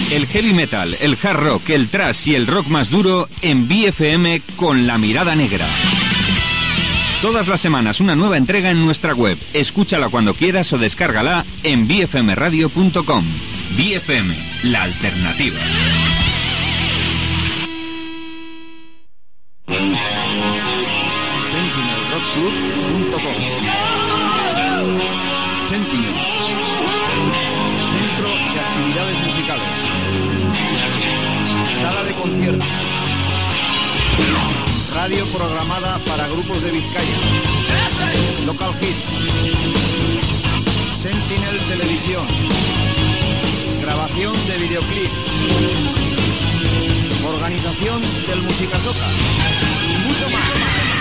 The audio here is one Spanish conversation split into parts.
El heavy metal, el hard rock, el thrash y el rock más duro en BFM con La Mirada Negra. Todas las semanas una nueva entrega en nuestra web. Escúchala cuando quieras o descárgala en bfmradio.com. BFM, la alternativa. SentinelRockClub.com. Sentinel, centro de actividades musicales, sala de conciertos, radio programada para grupos de Vizcaya, local hits, Sentinel Televisión, grabación de videoclips, organización del Musicasoca y mucho más.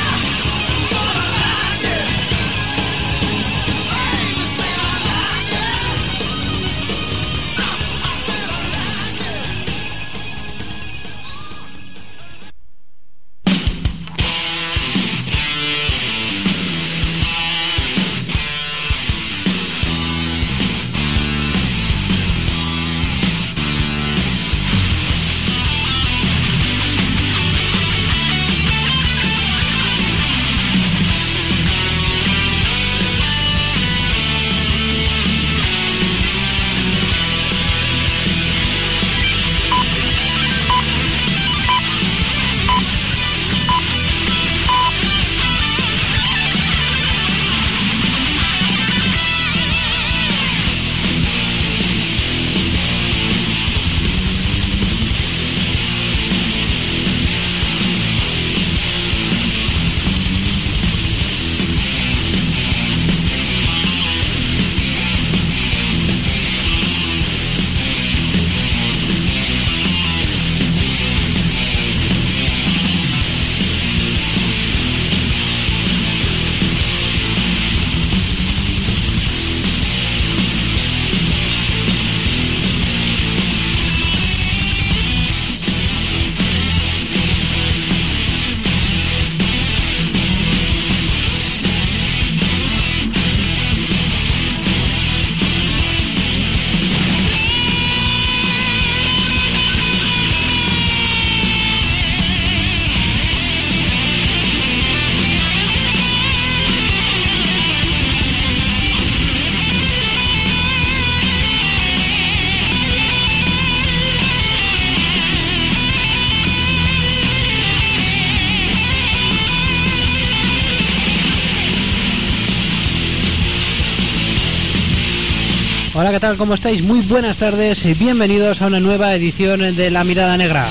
Hola, ¿qué tal? ¿Cómo estáis? Muy buenas tardes y bienvenidos a una nueva edición de La Mirada Negra.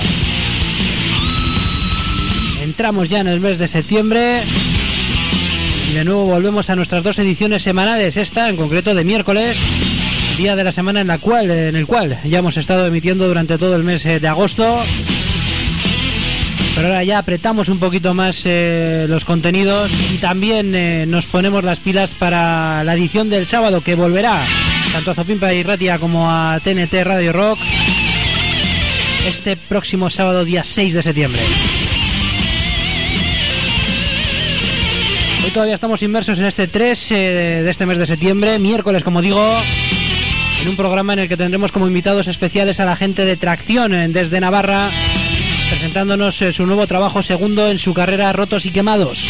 Entramos ya en el mes de septiembre y de nuevo volvemos a nuestras dos ediciones semanales, esta en concreto de miércoles, día de la semana en el cual ya hemos estado emitiendo durante todo el mes de agosto. Pero ahora ya apretamos un poquito más los contenidos y también nos ponemos las pilas para la edición del sábado, que volverá tanto a Zopimpa y Ratia como a TNT Radio Rock este próximo sábado, día 6 de septiembre. Hoy todavía estamos inmersos en este 3 de este mes de septiembre, miércoles, como digo, en un programa en el que tendremos como invitados especiales a la gente de Tracción desde Navarra, presentándonos su nuevo trabajo segundo en su carrera, Rotos y Quemados.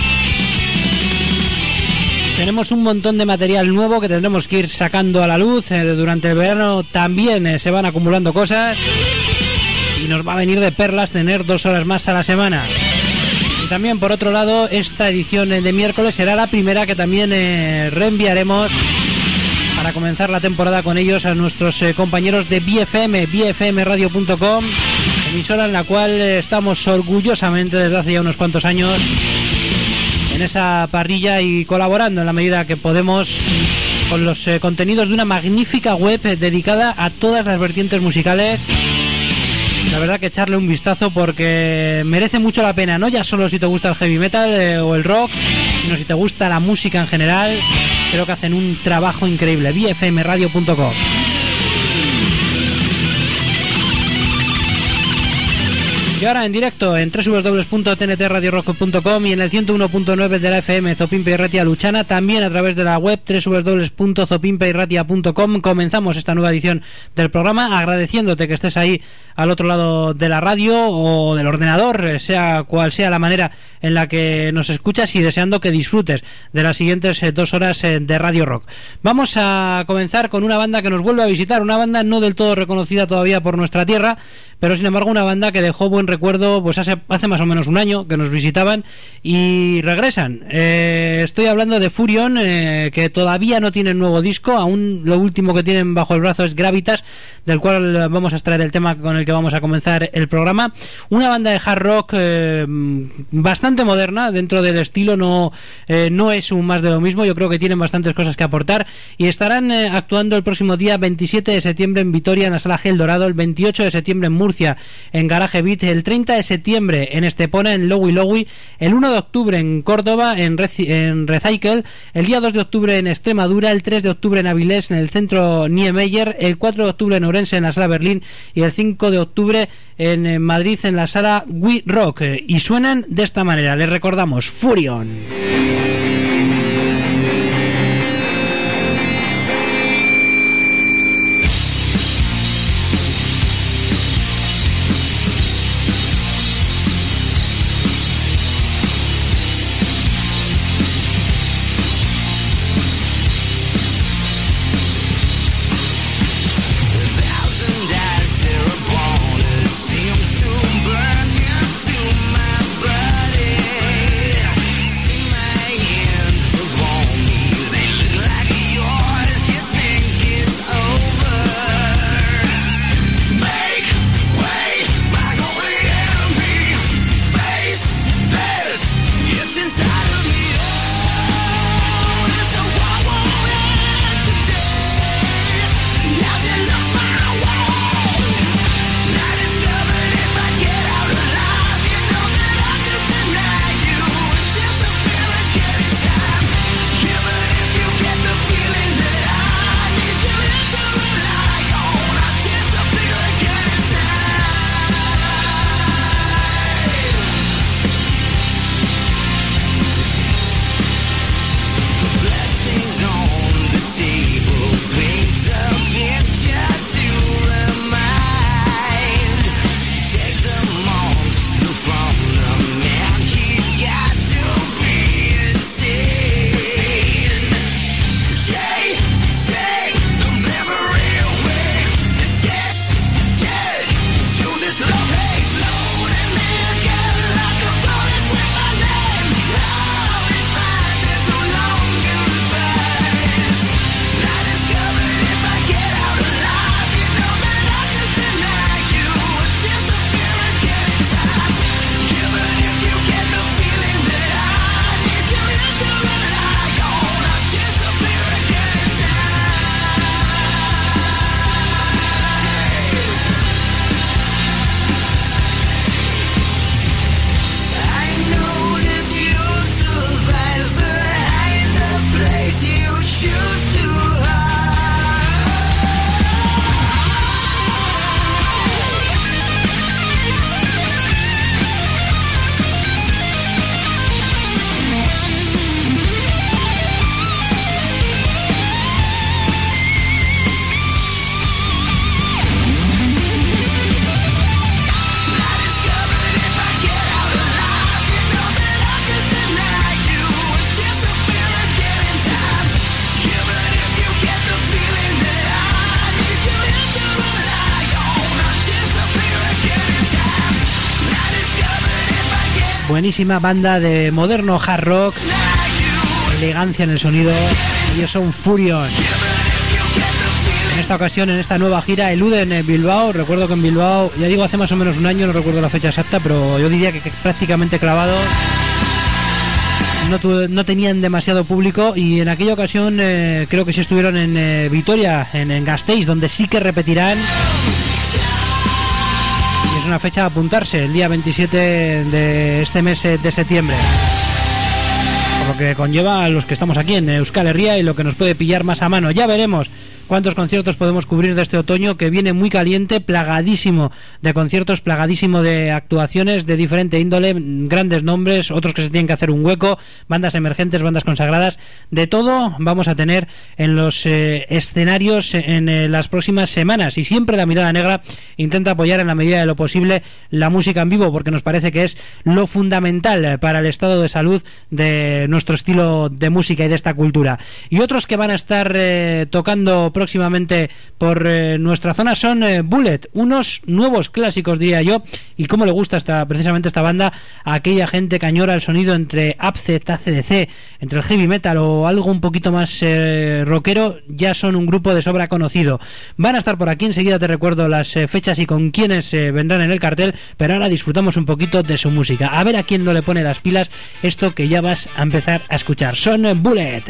Tenemos un montón de material nuevo que tendremos que ir sacando a la luz. Durante el verano también se van acumulando cosas y nos va a venir de perlas tener 2 horas más a la semana. Y también, por otro lado, esta edición de miércoles será la primera que también reenviaremos para comenzar la temporada con ellos a nuestros compañeros de BFM, bfmradio.com, emisora en la cual estamos orgullosamente desde hace ya unos cuantos años en esa parrilla y colaborando en la medida que podemos con los contenidos de una magnífica web dedicada a todas las vertientes musicales. La verdad que echarle un vistazo porque merece mucho la pena, no ya solo si te gusta el heavy metal o el rock, sino si te gusta la música en general. Creo que hacen un trabajo increíble. bfmradio.com. Y ahora en directo en www.tntradiorock.com y en el 101.9 de la FM Zopimpe y Ratia Luchana, también a través de la web www.zopimpeyrratia.com. Comenzamos esta nueva edición del programa agradeciéndote que estés ahí al otro lado de la radio o del ordenador, sea cual sea la manera en la que nos escuchas, y deseando que disfrutes de las siguientes 2 horas de Radio Rock. Vamos a comenzar con una banda que nos vuelve a visitar, una banda no del todo reconocida todavía por nuestra tierra, pero sin embargo una banda que dejó buen recuerdo pues hace más o menos un año que nos visitaban y regresan. Estoy hablando de Furion, que todavía no tienen nuevo disco, aún lo último que tienen bajo el brazo es Gravitas, del cual vamos a extraer el tema con el que vamos a comenzar el programa. Una banda de hard rock bastante moderna dentro del estilo, no es un más de lo mismo. Yo creo que tienen bastantes cosas que aportar y estarán actuando el próximo día 27 de septiembre en Vitoria en la Sala Gel Dorado, el 28 de septiembre en Murcia en Garage Beat, el 30 de septiembre en Estepona en Lowy Lowy, el 1 de octubre en Córdoba en Recycle, el día 2 de octubre en Extremadura, el 3 de octubre en Avilés en el Centro Niemeyer, el 4 de octubre en Orense en la Sala Berlín y el 5 de octubre en Madrid en la Sala We Rock. Y suenan de esta manera, les recordamos, Furion. Buenísima banda de moderno hard rock, elegancia en el sonido. Ellos son Furion. En esta ocasión, en esta nueva gira, eluden en Bilbao. Recuerdo que en Bilbao, ya digo, hace más o menos un año, no recuerdo la fecha exacta, pero yo diría que prácticamente clavado. No tenían demasiado público, y en aquella ocasión creo que sí estuvieron en Vitoria, en Gasteiz, donde sí que repetirán. Y es una fecha a apuntarse, el día 27 de este mes de septiembre. Por lo que conlleva a los que estamos aquí en Euskal Herria y lo que nos puede pillar más a mano. Ya veremos cuántos conciertos podemos cubrir de este otoño, que viene muy caliente, plagadísimo de conciertos, plagadísimo de actuaciones de diferente índole, grandes nombres, otros que se tienen que hacer un hueco, bandas emergentes, bandas consagradas, de todo vamos a tener en los escenarios en las próximas semanas. Y siempre La Mirada Negra intenta apoyar en la medida de lo posible la música en vivo, porque nos parece que es lo fundamental para el estado de salud de nuestro estilo de música y de esta cultura. Y otros que van a estar tocando próximamente por nuestra zona son Bullet, unos nuevos clásicos, diría yo, y cómo le gusta precisamente esta banda a aquella gente que añora el sonido entre Upset, AC/DC, entre el heavy metal o algo un poquito más rockero. Ya son un grupo de sobra conocido. Van a estar por aquí, enseguida te recuerdo las fechas y con quiénes vendrán en el cartel, pero ahora disfrutamos un poquito de su música. A ver a quién no le pone las pilas esto que ya vas a empezar a escuchar. Son Bullet.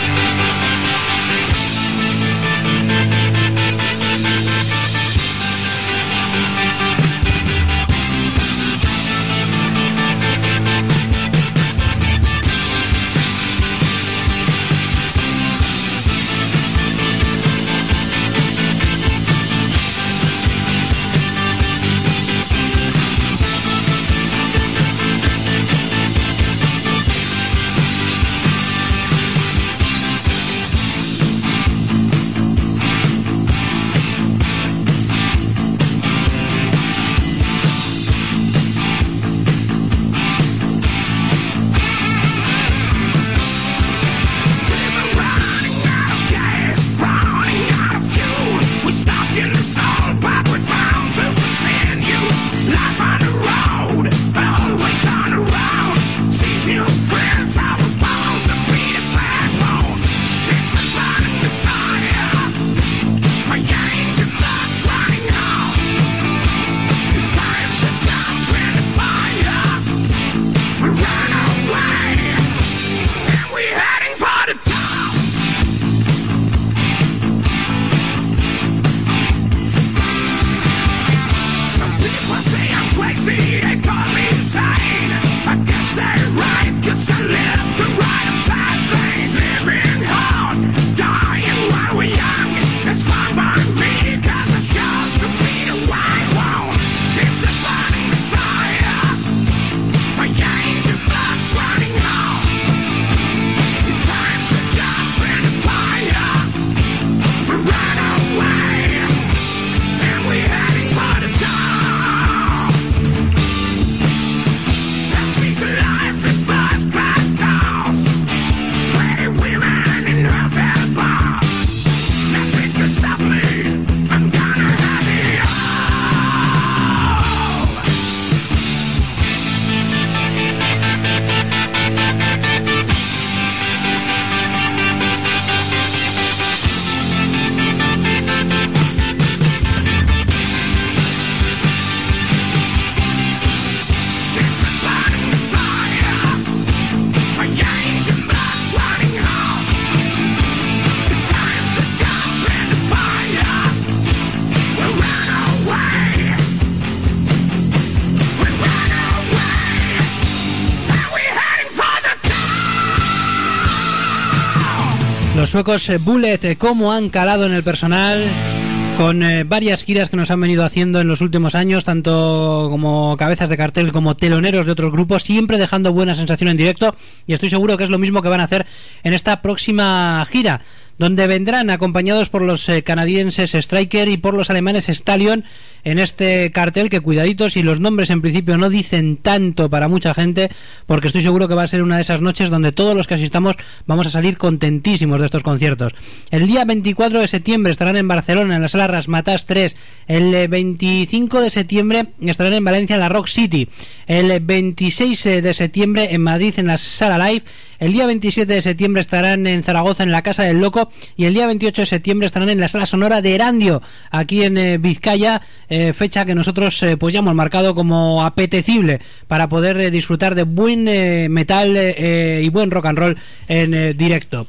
Los suecos Bullet, cómo han calado en el personal, con varias giras que nos han venido haciendo en los últimos años, tanto como cabezas de cartel como teloneros de otros grupos, siempre dejando buena sensación en directo, y estoy seguro que es lo mismo que van a hacer en esta próxima gira, donde vendrán acompañados por los canadienses Striker y por los alemanes Stallion en este cartel, que cuidaditos, y los nombres en principio no dicen tanto para mucha gente, porque estoy seguro que va a ser una de esas noches donde todos los que asistamos vamos a salir contentísimos de estos conciertos. El día 24 de septiembre estarán en Barcelona en la sala Razzmatazz 3, el 25 de septiembre estarán en Valencia en la Rock City, el 26 de septiembre en Madrid en la Sala Live, el día 27 de septiembre estarán en Zaragoza en la Casa del Loco, y el día 28 de septiembre estarán en la Sala Sonora de Erandio, aquí en Vizcaya, fecha que nosotros pues ya hemos marcado como apetecible para poder disfrutar de buen metal y buen rock and roll en directo.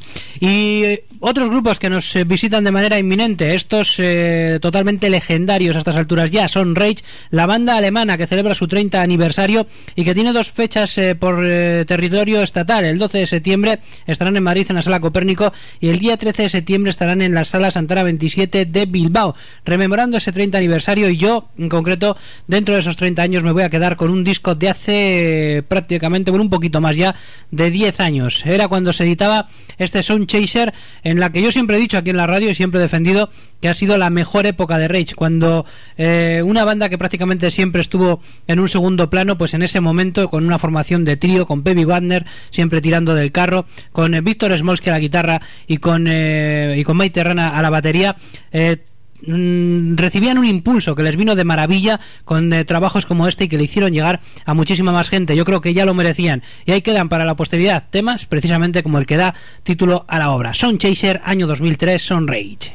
Y otros grupos que nos visitan de manera inminente, estos totalmente legendarios a estas alturas ya, son Rage, la banda alemana que celebra su 30 aniversario y que tiene dos fechas por territorio estatal, el 12 12 de septiembre estarán en Madrid en la Sala Copérnico y el día 13 de septiembre estarán en la Sala Santana 27 de Bilbao, rememorando ese 30 aniversario. Y yo, en concreto, dentro de esos 30 años me voy a quedar con un disco de hace prácticamente, bueno, un poquito más ya de 10 años. Era cuando se editaba este Sound Chaser, en la que yo siempre he dicho aquí en la radio y siempre he defendido que ha sido la mejor época de Rage, cuando una banda que prácticamente siempre estuvo en un segundo plano, pues en ese momento, con una formación de trío, con Pebby Wagner siempre tirando del carro, con Víctor Smolsky a la guitarra y con Mike Terrana a la batería, recibían un impulso que les vino de maravilla con trabajos como este y que le hicieron llegar a muchísima más gente. Yo creo que ya lo merecían y ahí quedan para la posteridad temas precisamente como el que da título a la obra. Sound Chaser, año 2003, Sound Rage.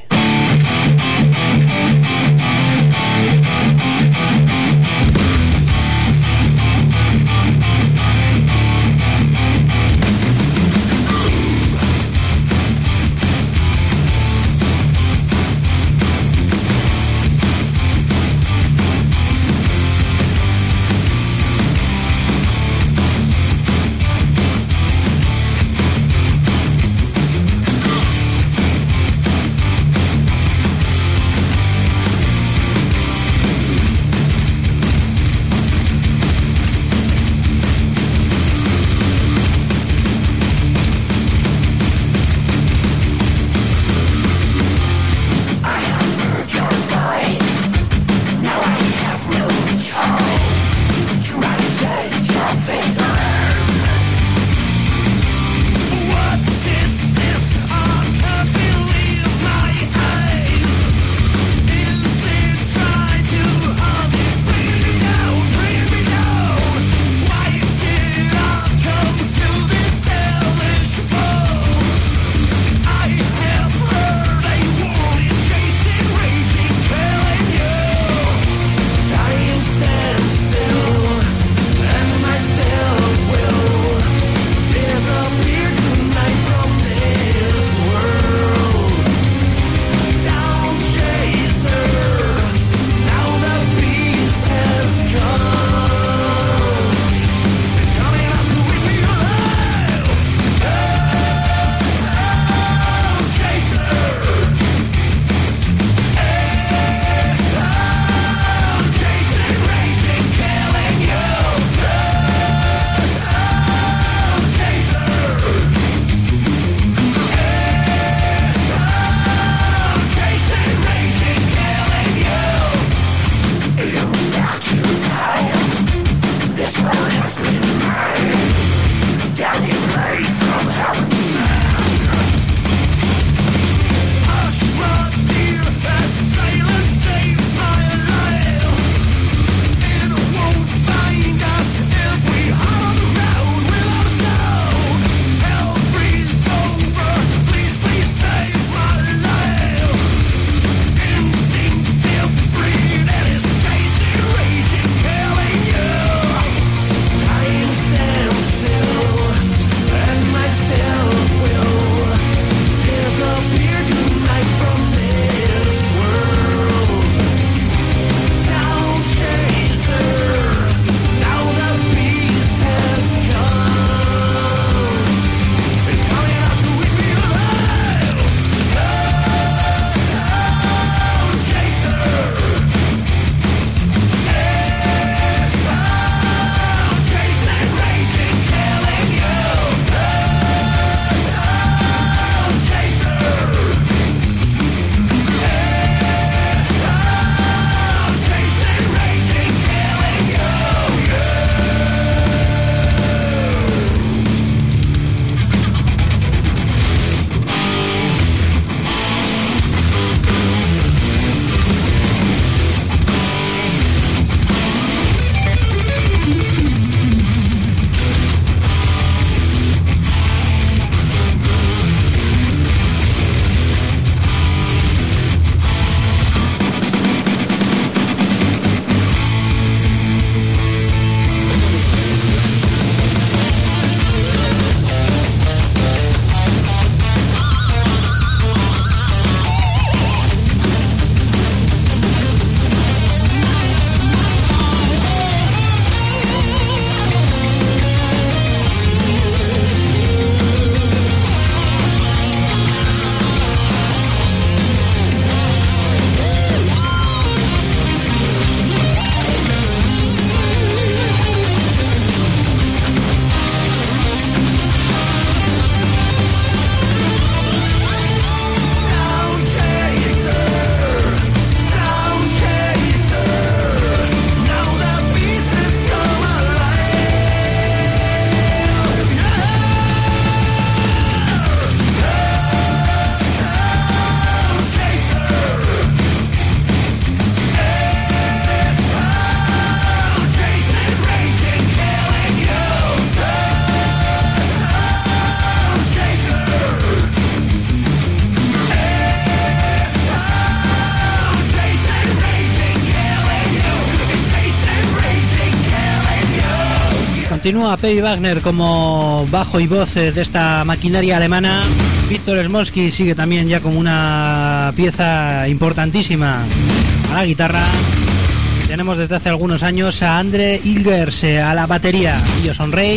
Continúa Peggy Wagner como bajo y voz de esta maquinaria alemana. Víctor Smolsky sigue también ya como una pieza importantísima a la guitarra. Y tenemos desde hace algunos años a Andre Ilgers a la batería. Ellos son Rey.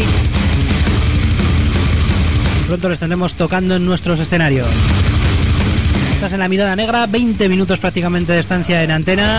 Pronto les tendremos tocando en nuestros escenarios. Estás en La Mirada Negra, 20 minutos prácticamente de estancia en antena.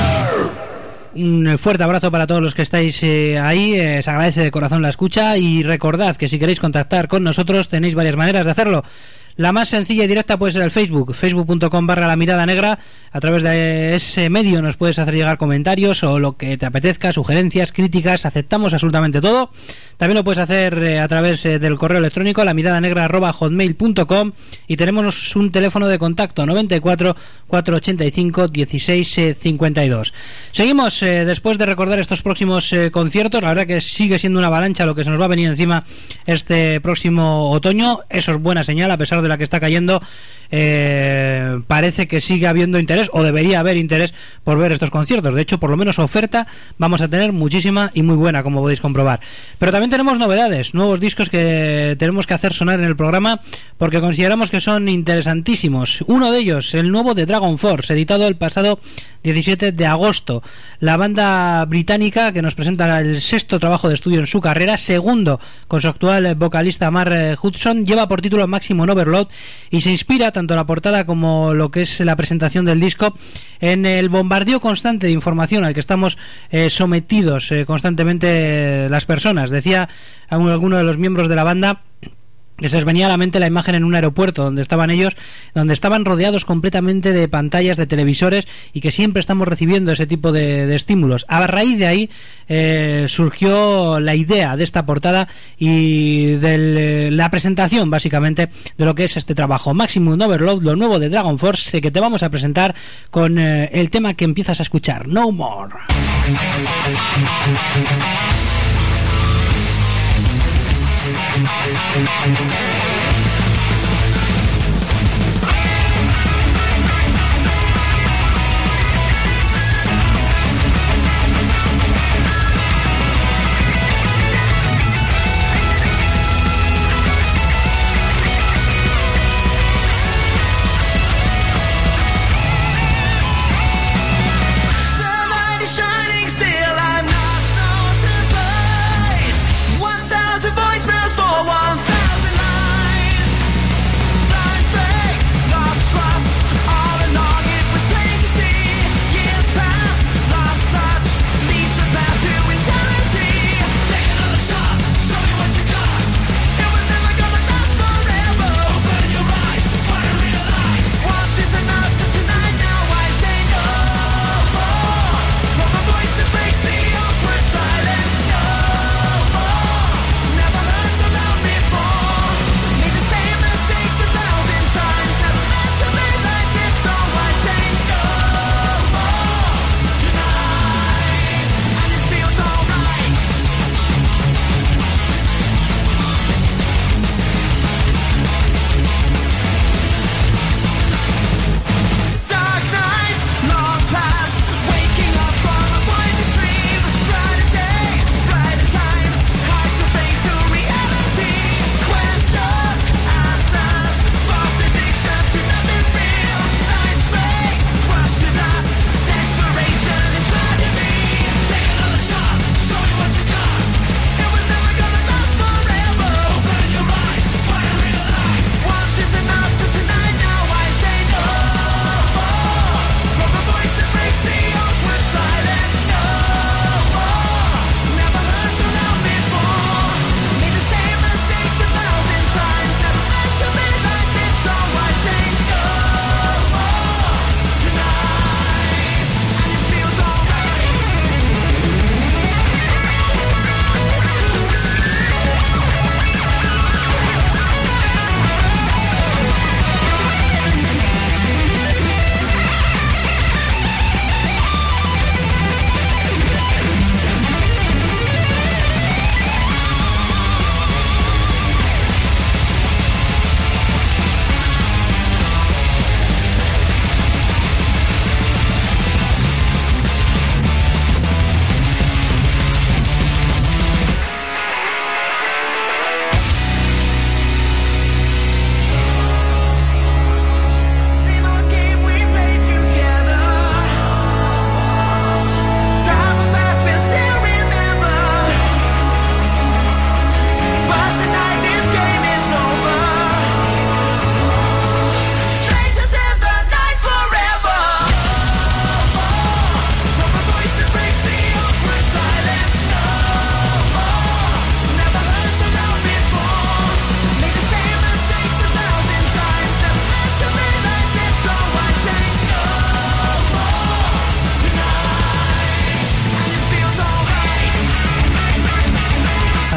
Un fuerte abrazo para todos los que estáis ahí, se agradece de corazón la escucha y recordad que si queréis contactar con nosotros tenéis varias maneras de hacerlo. La más sencilla y directa puede ser el Facebook, facebook.com/La Mirada Negra. A través de ese medio nos puedes hacer llegar comentarios o lo que te apetezca, sugerencias, críticas, aceptamos absolutamente todo. También lo puedes hacer a través del correo electrónico lamiradanegra@hotmail.com y tenemos un teléfono de contacto 94 485 16 52. Seguimos después de recordar estos próximos conciertos. La verdad que sigue siendo una avalancha lo que se nos va a venir encima este próximo otoño. Eso es buena señal, a pesar de la que está cayendo. Parece que sigue habiendo interés, o debería haber interés por ver estos conciertos. De hecho, por lo menos oferta vamos a tener muchísima y muy buena, como podéis comprobar. Pero también tenemos novedades, nuevos discos que tenemos que hacer sonar en el programa porque consideramos que son interesantísimos. Uno de ellos, el nuevo de Dragon Force, editado el pasado 17 de agosto. La banda británica que nos presenta el sexto trabajo de estudio en su carrera, segundo con su actual vocalista Mark Hudson, lleva por título Maximum Overload y se inspira tanto la portada como lo que es la presentación del disco en el bombardeo constante de información al que estamos sometidos constantemente las personas. Decía alguno de los miembros de la banda que se les venía a la mente la imagen en un aeropuerto donde estaban ellos, donde estaban rodeados completamente de pantallas, de televisores, y que siempre estamos recibiendo ese tipo de estímulos. A raíz de ahí surgió la idea de esta portada y de la presentación básicamente de lo que es este trabajo, Maximum Overload, lo nuevo de Dragon Force, que te vamos a presentar con el tema que empiezas a escuchar, No More. Voicemails for 1,000 lives.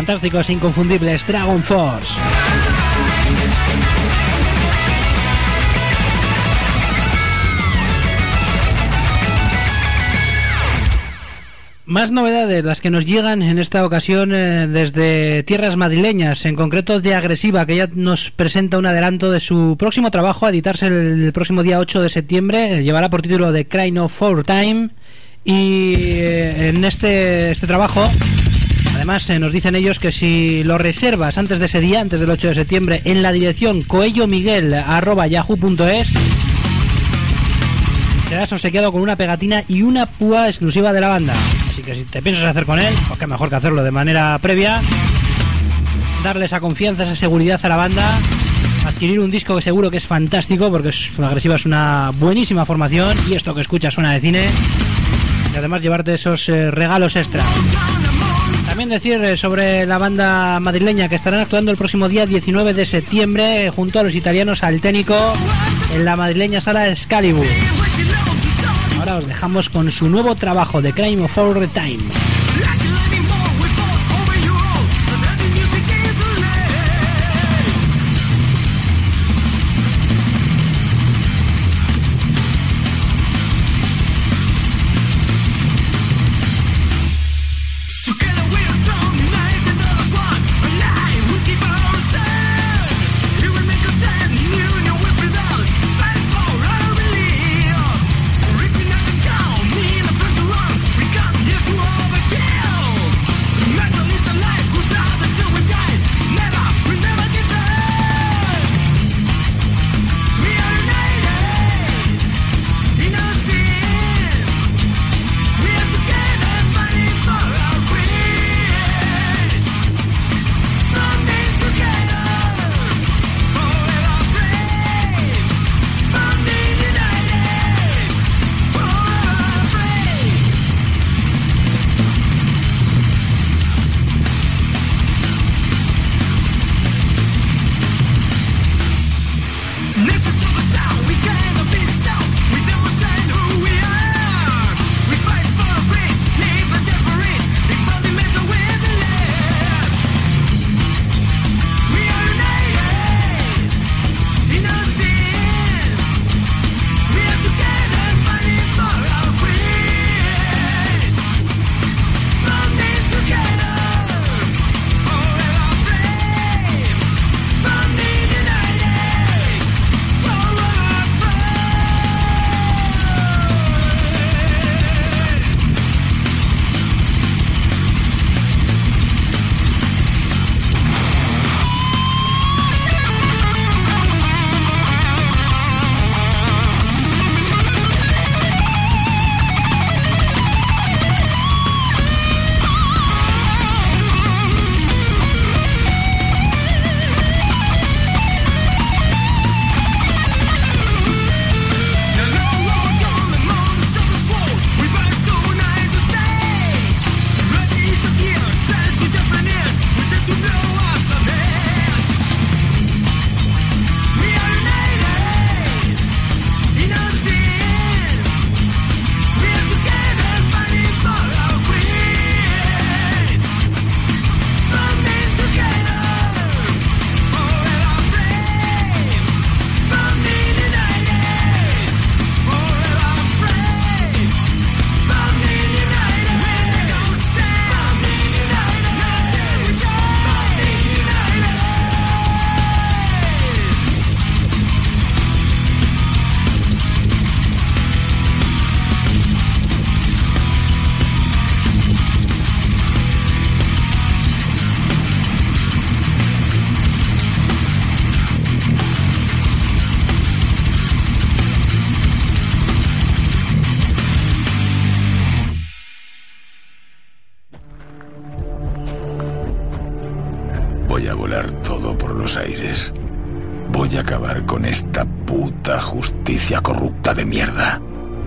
fantásticos e inconfundibles Dragon Force. Más novedades, las que nos llegan en esta ocasión desde tierras madrileñas, en concreto de Agresiva, que ya nos presenta un adelanto de su próximo trabajo a editarse el próximo día 8 de septiembre. Llevará por título The Crying of Our Time. Y en este trabajo, además nos dicen ellos que si lo reservas antes de ese día, antes del 8 de septiembre, en la dirección coellomiguel@yahoo.es, serás obsequiado con una pegatina y una púa exclusiva de la banda. Así que si te piensas hacer con él, pues qué mejor que hacerlo de manera previa, darle esa confianza, esa seguridad a la banda, adquirir un disco que seguro que es fantástico, porque Agresiva es una buenísima formación y esto que escuchas suena de cine, y además llevarte esos regalos extra. También decir sobre la banda madrileña que estarán actuando el próximo día 19 de septiembre junto a los italianos Alténico en la madrileña sala Excalibur. Ahora os dejamos con su nuevo trabajo, The Crying of Our Time. Voy a volar todo por los aires. Voy a acabar con esta puta justicia corrupta de mierda.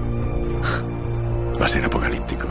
Va a ser apocalíptico.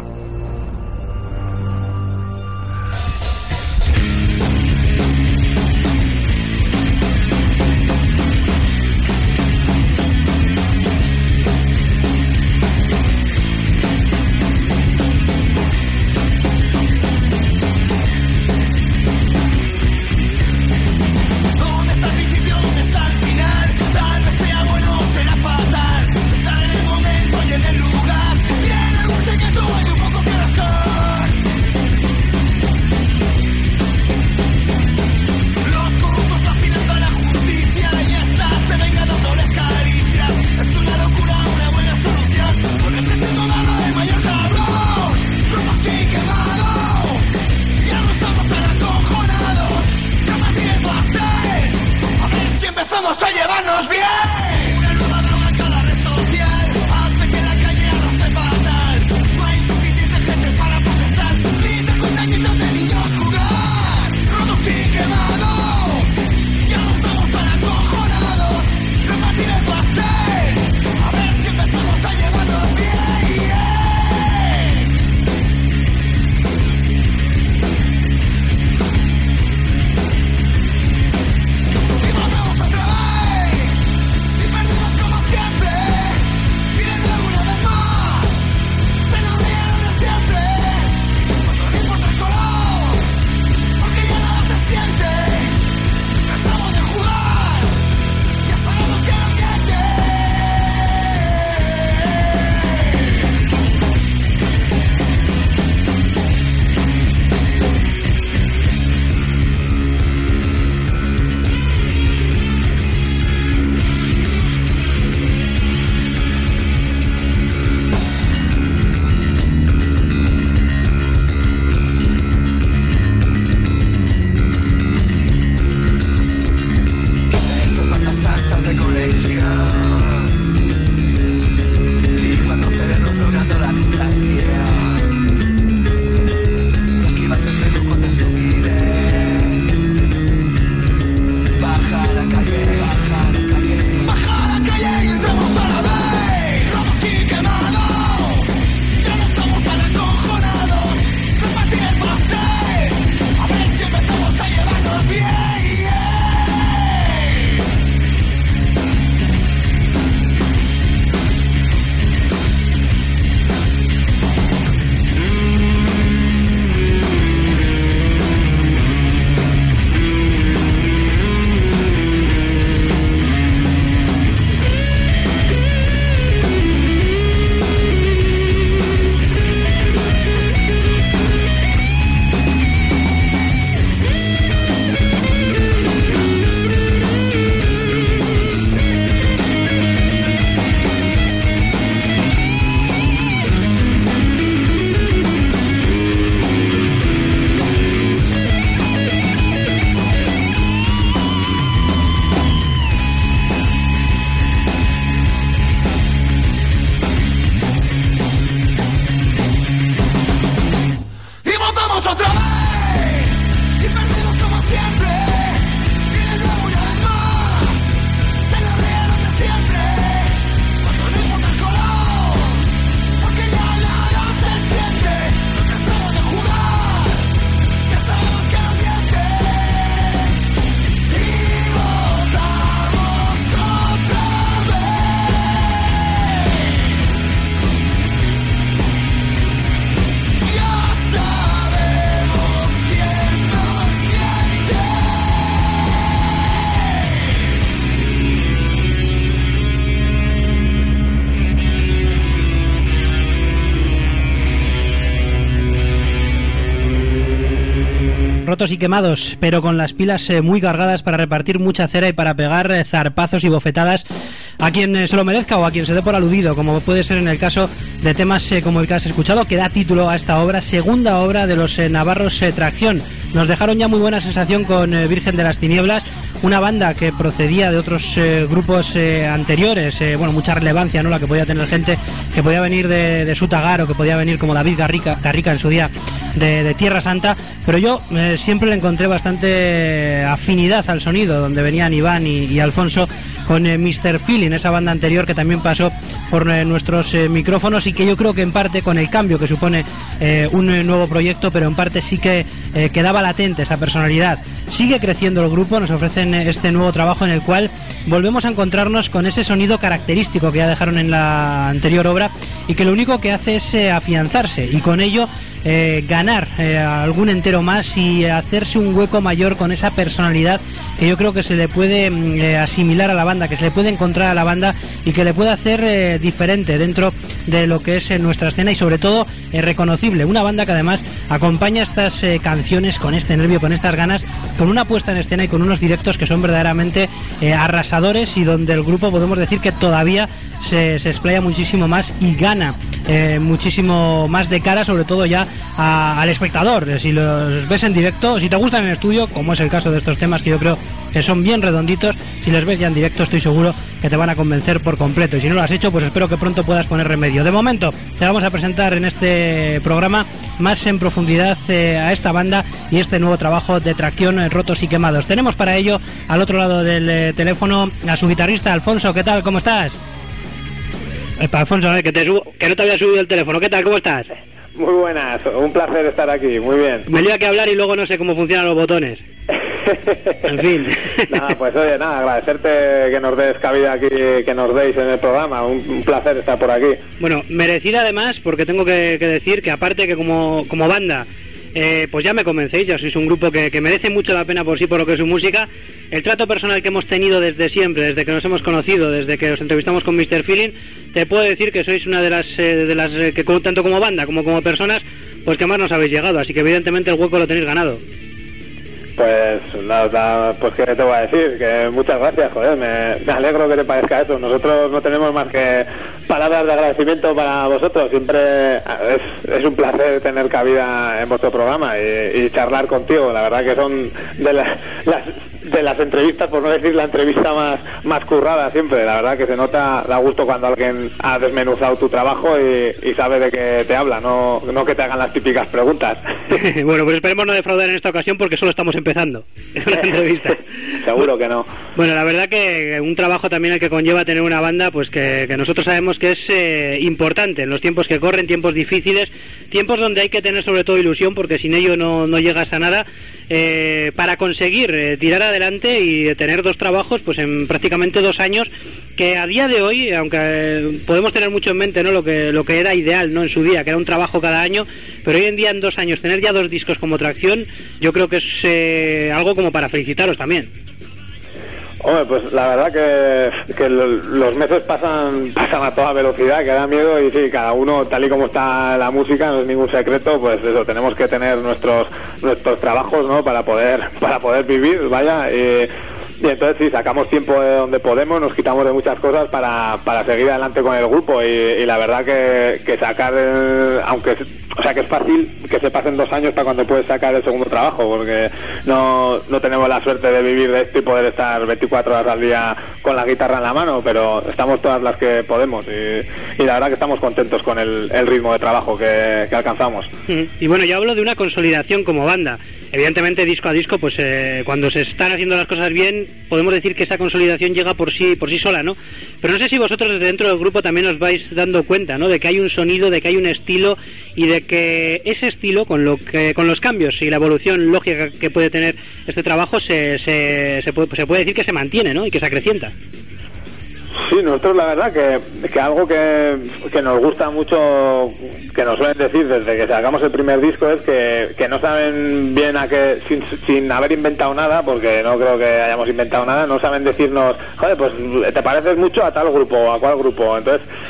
rotos y quemados, pero con las pilas muy cargadas para repartir mucha cera y para pegar zarpazos y bofetadas a quien se lo merezca o a quien se dé por aludido, como puede ser en el caso de temas como el que has escuchado, que da título a esta obra, segunda obra de los navarros Tracción. Nos dejaron ya muy buena sensación con Virgen de las Tinieblas, una banda que procedía de otros grupos anteriores, mucha relevancia, ¿no? La que podía tener gente que podía venir de Sutagar o que podía venir como David Garrica en su día de Tierra Santa, pero yo siempre le encontré bastante afinidad al sonido, donde venían Iván y Alfonso con Mr. Feeling, esa banda anterior que también pasó por nuestros micrófonos y que yo creo que en parte con el cambio que supone un nuevo proyecto, pero en parte sí que quedaba latente esa personalidad. Sigue creciendo el grupo, nos ofrecen este nuevo trabajo en el cual volvemos a encontrarnos con ese sonido característico que ya dejaron en la anterior obra y que lo único que hace es afianzarse y con ello ganar algún entero más y hacerse un hueco mayor con esa personalidad que yo creo que se le puede asimilar a la banda, que se le puede encontrar a la banda y que le puede hacer diferente dentro de lo que es nuestra escena y sobre todo reconocible. Una banda que además acompaña estas canciones con este nervio, con estas ganas, con una puesta en escena y con unos directos que son verdaderamente arrasadores y donde el grupo podemos decir que todavía se explaya muchísimo más y gana muchísimo más de cara, sobre todo ya al espectador. Si los ves en directo, si te gustan en estudio, como es el caso de estos temas que yo creo que son bien redonditos, si los ves ya en directo estoy seguro que te van a convencer por completo y si no lo has hecho pues espero que pronto puedas poner remedio. De momento te vamos a presentar en este programa más en profundidad a esta banda y este nuevo trabajo de Tracción, Rotos y Quemados. Tenemos para ello al otro lado del teléfono a su guitarrista Alfonso. ¿Qué tal? ¿Cómo estás? Alfonso, que no te había subido el teléfono. ¿Qué tal? ¿Cómo estás? Muy buenas, un placer estar aquí, muy bien. Me lío que hablar y luego no sé cómo funcionan los botones. En fin. Nada, pues oye, agradecerte que nos des cabida aquí, que nos deis en el programa, un placer estar por aquí. Bueno, merecida además, porque tengo que decir que aparte que como banda, pues ya me convencéis, ya sois un grupo que merece mucho la pena por sí, por lo que es su música. El trato personal que hemos tenido desde siempre, desde que nos hemos conocido, desde que os entrevistamos con Mr. Feeling, te puedo decir que sois una de las que tanto como banda como personas, pues que más nos habéis llegado, así que evidentemente el hueco lo tenéis ganado. Pues nada, pues qué te voy a decir, que muchas gracias, joder, me alegro que te parezca eso. Nosotros no tenemos más que palabras de agradecimiento para vosotros, siempre es un placer tener cabida en vuestro programa y charlar contigo. La verdad que son de las entrevistas, por no decir la entrevista más currada siempre. La verdad que se nota, da gusto cuando alguien ha desmenuzado tu trabajo y sabe de qué te habla, no que te hagan las típicas preguntas. Bueno, pues esperemos no defraudar en esta ocasión porque solo estamos empezando la entrevista. Seguro que no. Bueno, la verdad que un trabajo también el que conlleva tener una banda, pues que nosotros sabemos que es importante en los tiempos que corren, tiempos difíciles, tiempos donde hay que tener sobre todo ilusión, porque sin ello no llegas a nada, para conseguir tirar adelante y tener dos trabajos pues en prácticamente 2 años, que a día de hoy, aunque podemos tener mucho en mente, ¿no?, lo que era ideal, ¿no?, en su día, que era un trabajo cada año, pero hoy en día en 2 años tener ya 2 discos como Tracción, yo creo que es algo como para felicitaros también. Hombre, pues la verdad que los meses pasan a toda velocidad, que da miedo, y sí, cada uno, tal y como está la música, no es ningún secreto, pues eso, tenemos que tener nuestros trabajos, ¿no?, para poder vivir, vaya, y entonces sí, sacamos tiempo de donde podemos, nos quitamos de muchas cosas para seguir adelante con el grupo, y la verdad que sacar, que es fácil que se pasen 2 años para cuando puedes sacar el segundo trabajo, porque no tenemos la suerte de vivir de esto y poder estar 24 horas al día con la guitarra en la mano, pero estamos todas las que podemos, y la verdad que estamos contentos con el ritmo de trabajo que alcanzamos. Y bueno, yo hablo de una consolidación como banda. Evidentemente, disco a disco, pues cuando se están haciendo las cosas bien, podemos decir que esa consolidación llega por sí sola, ¿no? Pero no sé si vosotros desde dentro del grupo también os vais dando cuenta, ¿no?, de que hay un sonido, de que hay un estilo, y de que ese estilo, con los cambios y la evolución lógica que puede tener este trabajo, se puede decir que se mantiene, ¿no?, y que se acrecienta. Sí, nosotros la verdad que algo que nos gusta mucho, que nos suelen decir desde que sacamos el primer disco, es que no saben bien sin haber inventado nada, porque no creo que hayamos inventado nada, no saben decirnos, joder, pues te pareces mucho a tal grupo o a cual grupo. Entonces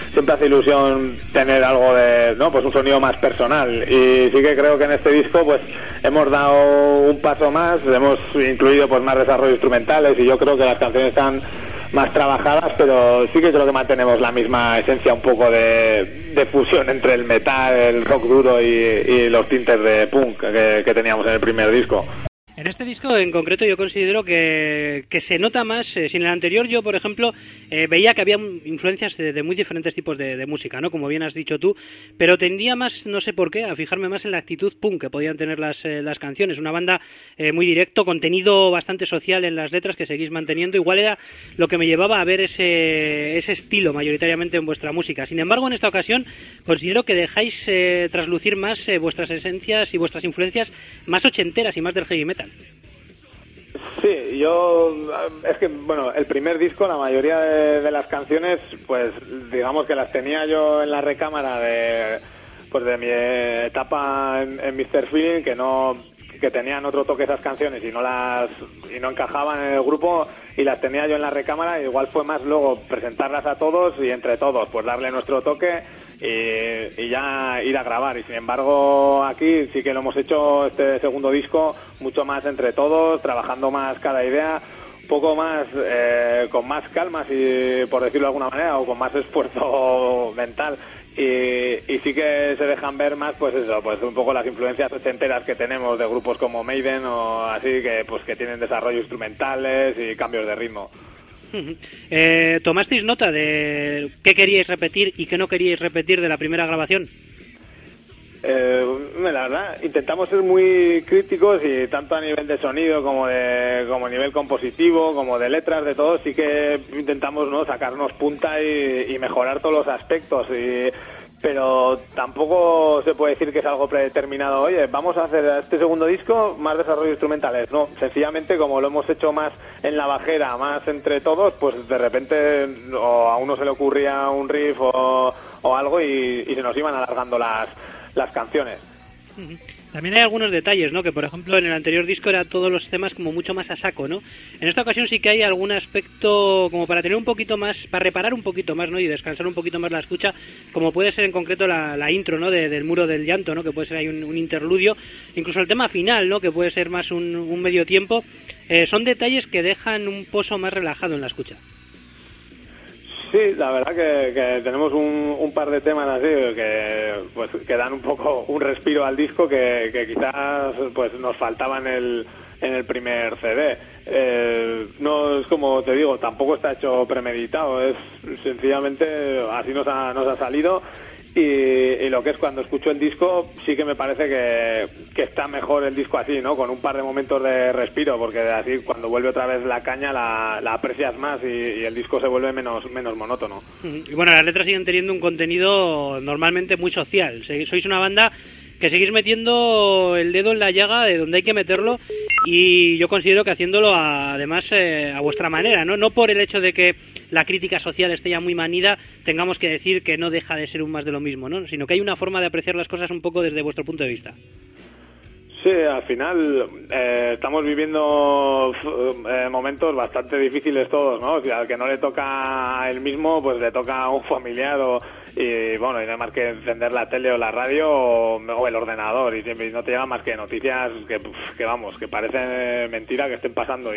siempre hace ilusión tener algo de, ¿no? Pues un sonido más personal, y sí que creo que en este disco pues hemos dado un paso más, hemos incluido pues más desarrollos instrumentales, y yo creo que las canciones están más trabajadas, pero sí que creo que mantenemos la misma esencia, un poco de fusión entre el metal, el rock duro y los tintes de punk que teníamos en el primer disco. En este disco en concreto yo considero que se nota más, sin el anterior yo, por ejemplo, veía que había influencias de muy diferentes tipos de música, ¿no? Como bien has dicho tú, pero tendía más, no sé por qué, a fijarme más en la actitud punk que podían tener las canciones. Una banda muy directo, contenido bastante social en las letras que seguís manteniendo. Igual era lo que me llevaba a ver ese estilo mayoritariamente en vuestra música. Sin embargo, en esta ocasión considero que dejáis traslucir más vuestras esencias y vuestras influencias más ochenteras y más del heavy metal. Sí, yo, es que, bueno, el primer disco, la mayoría de las canciones, pues digamos que las tenía yo en la recámara de mi etapa en Mr. Feeling, que tenían otro toque esas canciones y no encajaban en el grupo, y las tenía yo en la recámara. Igual fue más luego presentarlas a todos y entre todos pues darle nuestro toque y ya ir a grabar. Y sin embargo aquí sí que lo hemos hecho, este segundo disco, mucho más entre todos, trabajando más cada idea, un poco más con más calma, si por decirlo de alguna manera, o con más esfuerzo mental. Y sí que se dejan ver más, pues eso, pues un poco las influencias ochenteras que tenemos de grupos como Maiden o así, que tienen desarrollos instrumentales y cambios de ritmo. ¿Tomasteis nota de qué queríais repetir y qué no queríais repetir de la primera grabación? La verdad, intentamos ser muy críticos, y tanto a nivel de sonido como a nivel compositivo, como de letras, de todo, sí que intentamos, ¿no?, sacarnos punta y mejorar todos los aspectos, pero tampoco se puede decir que es algo predeterminado. Oye, vamos a hacer este segundo disco más desarrollos instrumentales. No, sencillamente como lo hemos hecho más en la bajera, más entre todos, pues de repente o a uno se le ocurría un riff o algo y se nos iban alargando las canciones. También hay algunos detalles, ¿no? Que por ejemplo en el anterior disco eran todos los temas como mucho más a saco, ¿no? En esta ocasión sí que hay algún aspecto como para tener un poquito más, para reparar un poquito más, ¿no? Y descansar un poquito más la escucha, como puede ser en concreto la intro, ¿no? Del Muro del Llanto, ¿no? Que puede ser ahí un interludio, incluso el tema final, ¿no? Que puede ser más un medio tiempo. Son detalles que dejan un pozo más relajado en la escucha. Sí, la verdad que tenemos un par de temas así que dan un poco un respiro al disco que quizás pues nos faltaba en el primer CD. No es como te digo, tampoco está hecho premeditado, es sencillamente así nos ha salido. Y lo que es cuando escucho el disco, sí que me parece que está mejor el disco así, ¿no? Con un par de momentos de respiro, porque así cuando vuelve otra vez la caña la aprecias más y el disco se vuelve menos monótono. Y bueno, las letras siguen teniendo un contenido normalmente muy social. Sois una banda que seguís metiendo el dedo en la llaga de donde hay que meterlo, y yo considero que haciéndolo además a vuestra manera, ¿no? No por el hecho de que la crítica social esté ya muy manida, tengamos que decir que no deja de ser un más de lo mismo, ¿no? Sino que hay una forma de apreciar las cosas un poco desde vuestro punto de vista. Sí, al final estamos viviendo momentos bastante difíciles todos, ¿no? O sea, al que no le toca a él mismo, pues le toca a un familiar y bueno, y no hay más que encender la tele o la radio o el ordenador, y siempre no te llegan más que noticias que vamos, que parecen mentira que estén pasando,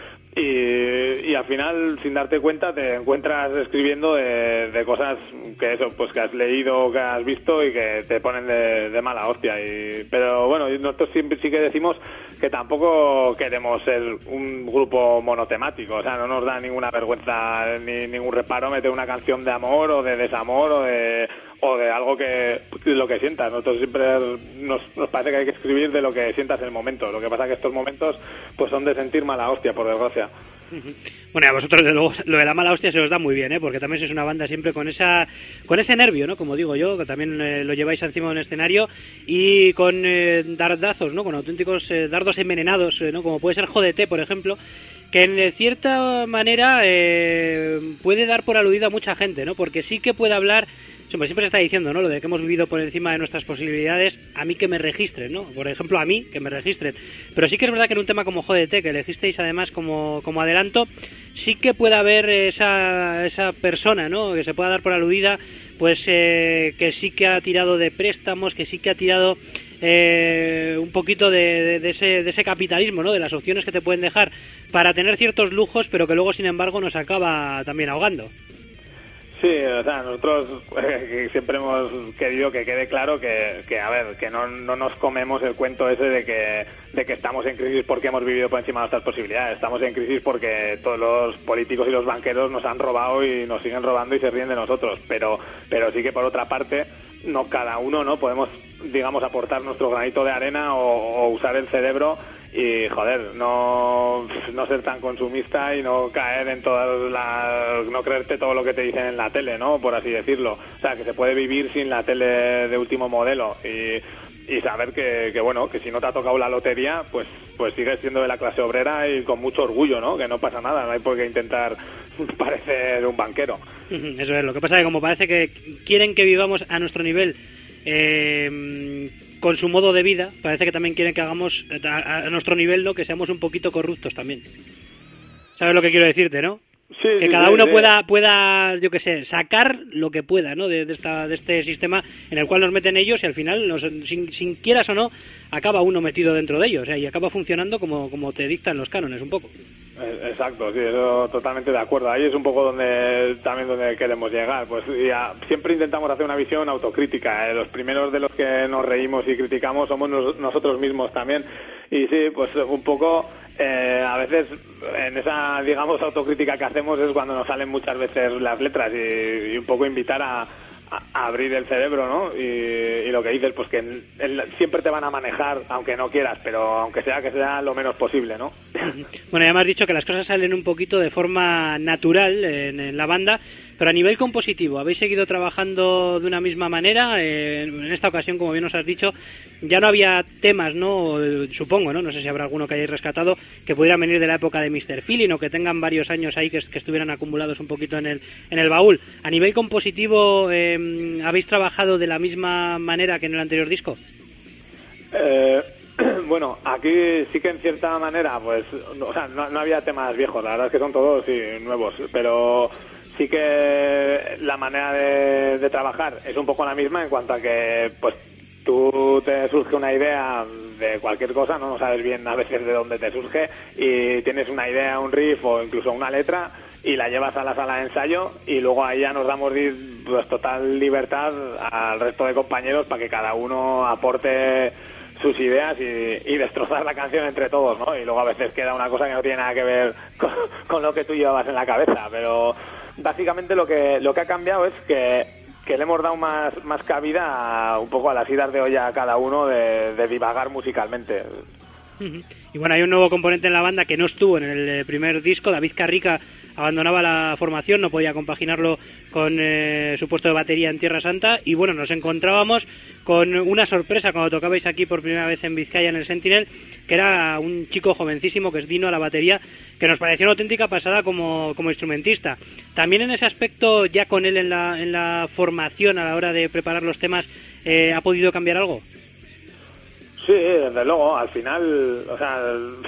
y al final, sin darte cuenta, te encuentras escribiendo de cosas que has leído, que has visto y que te ponen de mala hostia. Pero bueno, nosotros siempre sí que decimos que tampoco queremos ser un grupo monotemático, o sea, no nos da ninguna vergüenza ni ningún reparo meter una canción de amor o de desamor o de algo lo que sientas. Nosotros siempre nos parece que hay que escribir de lo que sientas en el momento. Lo que pasa es que estos momentos pues son de sentir mala hostia, por desgracia. Bueno, a vosotros desde luego lo de la mala hostia se os da muy bien, porque también sois una banda siempre con ese nervio, ¿no? Como digo yo, que también lo lleváis encima de un escenario, y con dardazos, ¿no? Con auténticos dardos envenenados, ¿no? Como puede ser Jódete, por ejemplo, que en cierta manera puede dar por aludido a mucha gente, ¿no? Porque sí que puede hablar. Siempre se está diciendo, ¿no? Lo de que hemos vivido por encima de nuestras posibilidades, a mí que me registren, ¿no? Por ejemplo, a mí que me registren. Pero sí que es verdad que en un tema como Jódete, que elegisteis además como adelanto, sí que puede haber esa persona, ¿no? Que se pueda dar por aludida pues que sí que ha tirado de préstamos, que sí que ha tirado un poquito de ese capitalismo, ¿no? De las opciones que te pueden dejar para tener ciertos lujos, pero que luego, sin embargo, nos acaba también ahogando. Sí, o sea, nosotros siempre hemos querido que quede claro que a ver, que no nos comemos el cuento ese de que estamos en crisis porque hemos vivido por encima de nuestras posibilidades. Estamos en crisis porque todos los políticos y los banqueros nos han robado y nos siguen robando y se ríen de nosotros. Pero sí que por otra parte, no cada uno, ¿no? Podemos, digamos, aportar nuestro granito de arena o usar el cerebro y, joder, no ser tan consumista y no caer en no creerte todo lo que te dicen en la tele, ¿no? Por así decirlo. O sea, que se puede vivir sin la tele de último modelo y saber que bueno, que si no te ha tocado la lotería, pues sigues siendo de la clase obrera y con mucho orgullo, ¿no? Que no pasa nada, no hay por qué intentar parecer un banquero. Eso es, lo que pasa es que como parece que quieren que vivamos a nuestro nivel, con su modo de vida, parece que también quieren que hagamos a nuestro nivel, ¿no? Que seamos un poquito corruptos también. ¿Sabes lo que quiero decirte, no? Sí, que cada uno pueda, yo qué sé, sacar lo que pueda, ¿no? De este sistema en el cual nos meten ellos y al final, sin quieras o no, acaba uno metido dentro de ellos, o sea, y acaba funcionando como te dictan los cánones un poco. Exacto, sí, eso totalmente de acuerdo. Ahí es un poco donde queremos llegar. Pues siempre intentamos hacer una visión autocrítica. Los primeros de los que nos reímos y criticamos somos nosotros mismos también. Y sí, pues un poco a veces en esa, digamos, autocrítica que hacemos es cuando nos salen muchas veces las letras y un poco invitar a abrir el cerebro, ¿no? Y lo que dices, pues que siempre te van a manejar, aunque no quieras, pero aunque sea que sea lo menos posible, ¿no? Bueno, ya me has dicho que las cosas salen un poquito de forma natural en la banda, pero a nivel compositivo, ¿habéis seguido trabajando de una misma manera? En esta ocasión, como bien nos has dicho, ya no había temas, ¿no? Supongo, ¿no? No sé si habrá alguno que hayáis rescatado que pudieran venir de la época de Mr. Feeling o que tengan varios años ahí que estuvieran acumulados un poquito en el baúl. A nivel compositivo, ¿habéis trabajado de la misma manera que en el anterior disco? Bueno, aquí sí que en cierta manera, pues, o sea, no había temas viejos, la verdad es que son todos nuevos, pero sí que la manera de trabajar es un poco la misma en cuanto a que, pues, tú te surge una idea de cualquier cosa, no sabes bien a veces de dónde te surge y tienes una idea, un riff o incluso una letra y la llevas a la sala de ensayo y luego ahí ya nos damos pues total libertad al resto de compañeros para que cada uno aporte sus ideas y destrozar la canción entre todos, ¿no? Y luego a veces queda una cosa que no tiene nada que ver con lo que tú llevabas en la cabeza, pero básicamente lo que ha cambiado es que le hemos dado más cabida un poco a las idas de olla a cada uno de divagar musicalmente. Y bueno, hay un nuevo componente en la banda que no estuvo en el primer disco. David Carrica abandonaba la formación, no podía compaginarlo con su puesto de batería en Tierra Santa y bueno, nos encontrábamos con una sorpresa cuando tocabais aquí por primera vez en Vizcaya en el Sentinel, que era un chico jovencísimo que es Dino a la batería, que nos pareció una auténtica pasada como instrumentista. También en ese aspecto, ya con él en la formación a la hora de preparar los temas, ¿ha podido cambiar algo? Sí, desde luego, al final, o sea,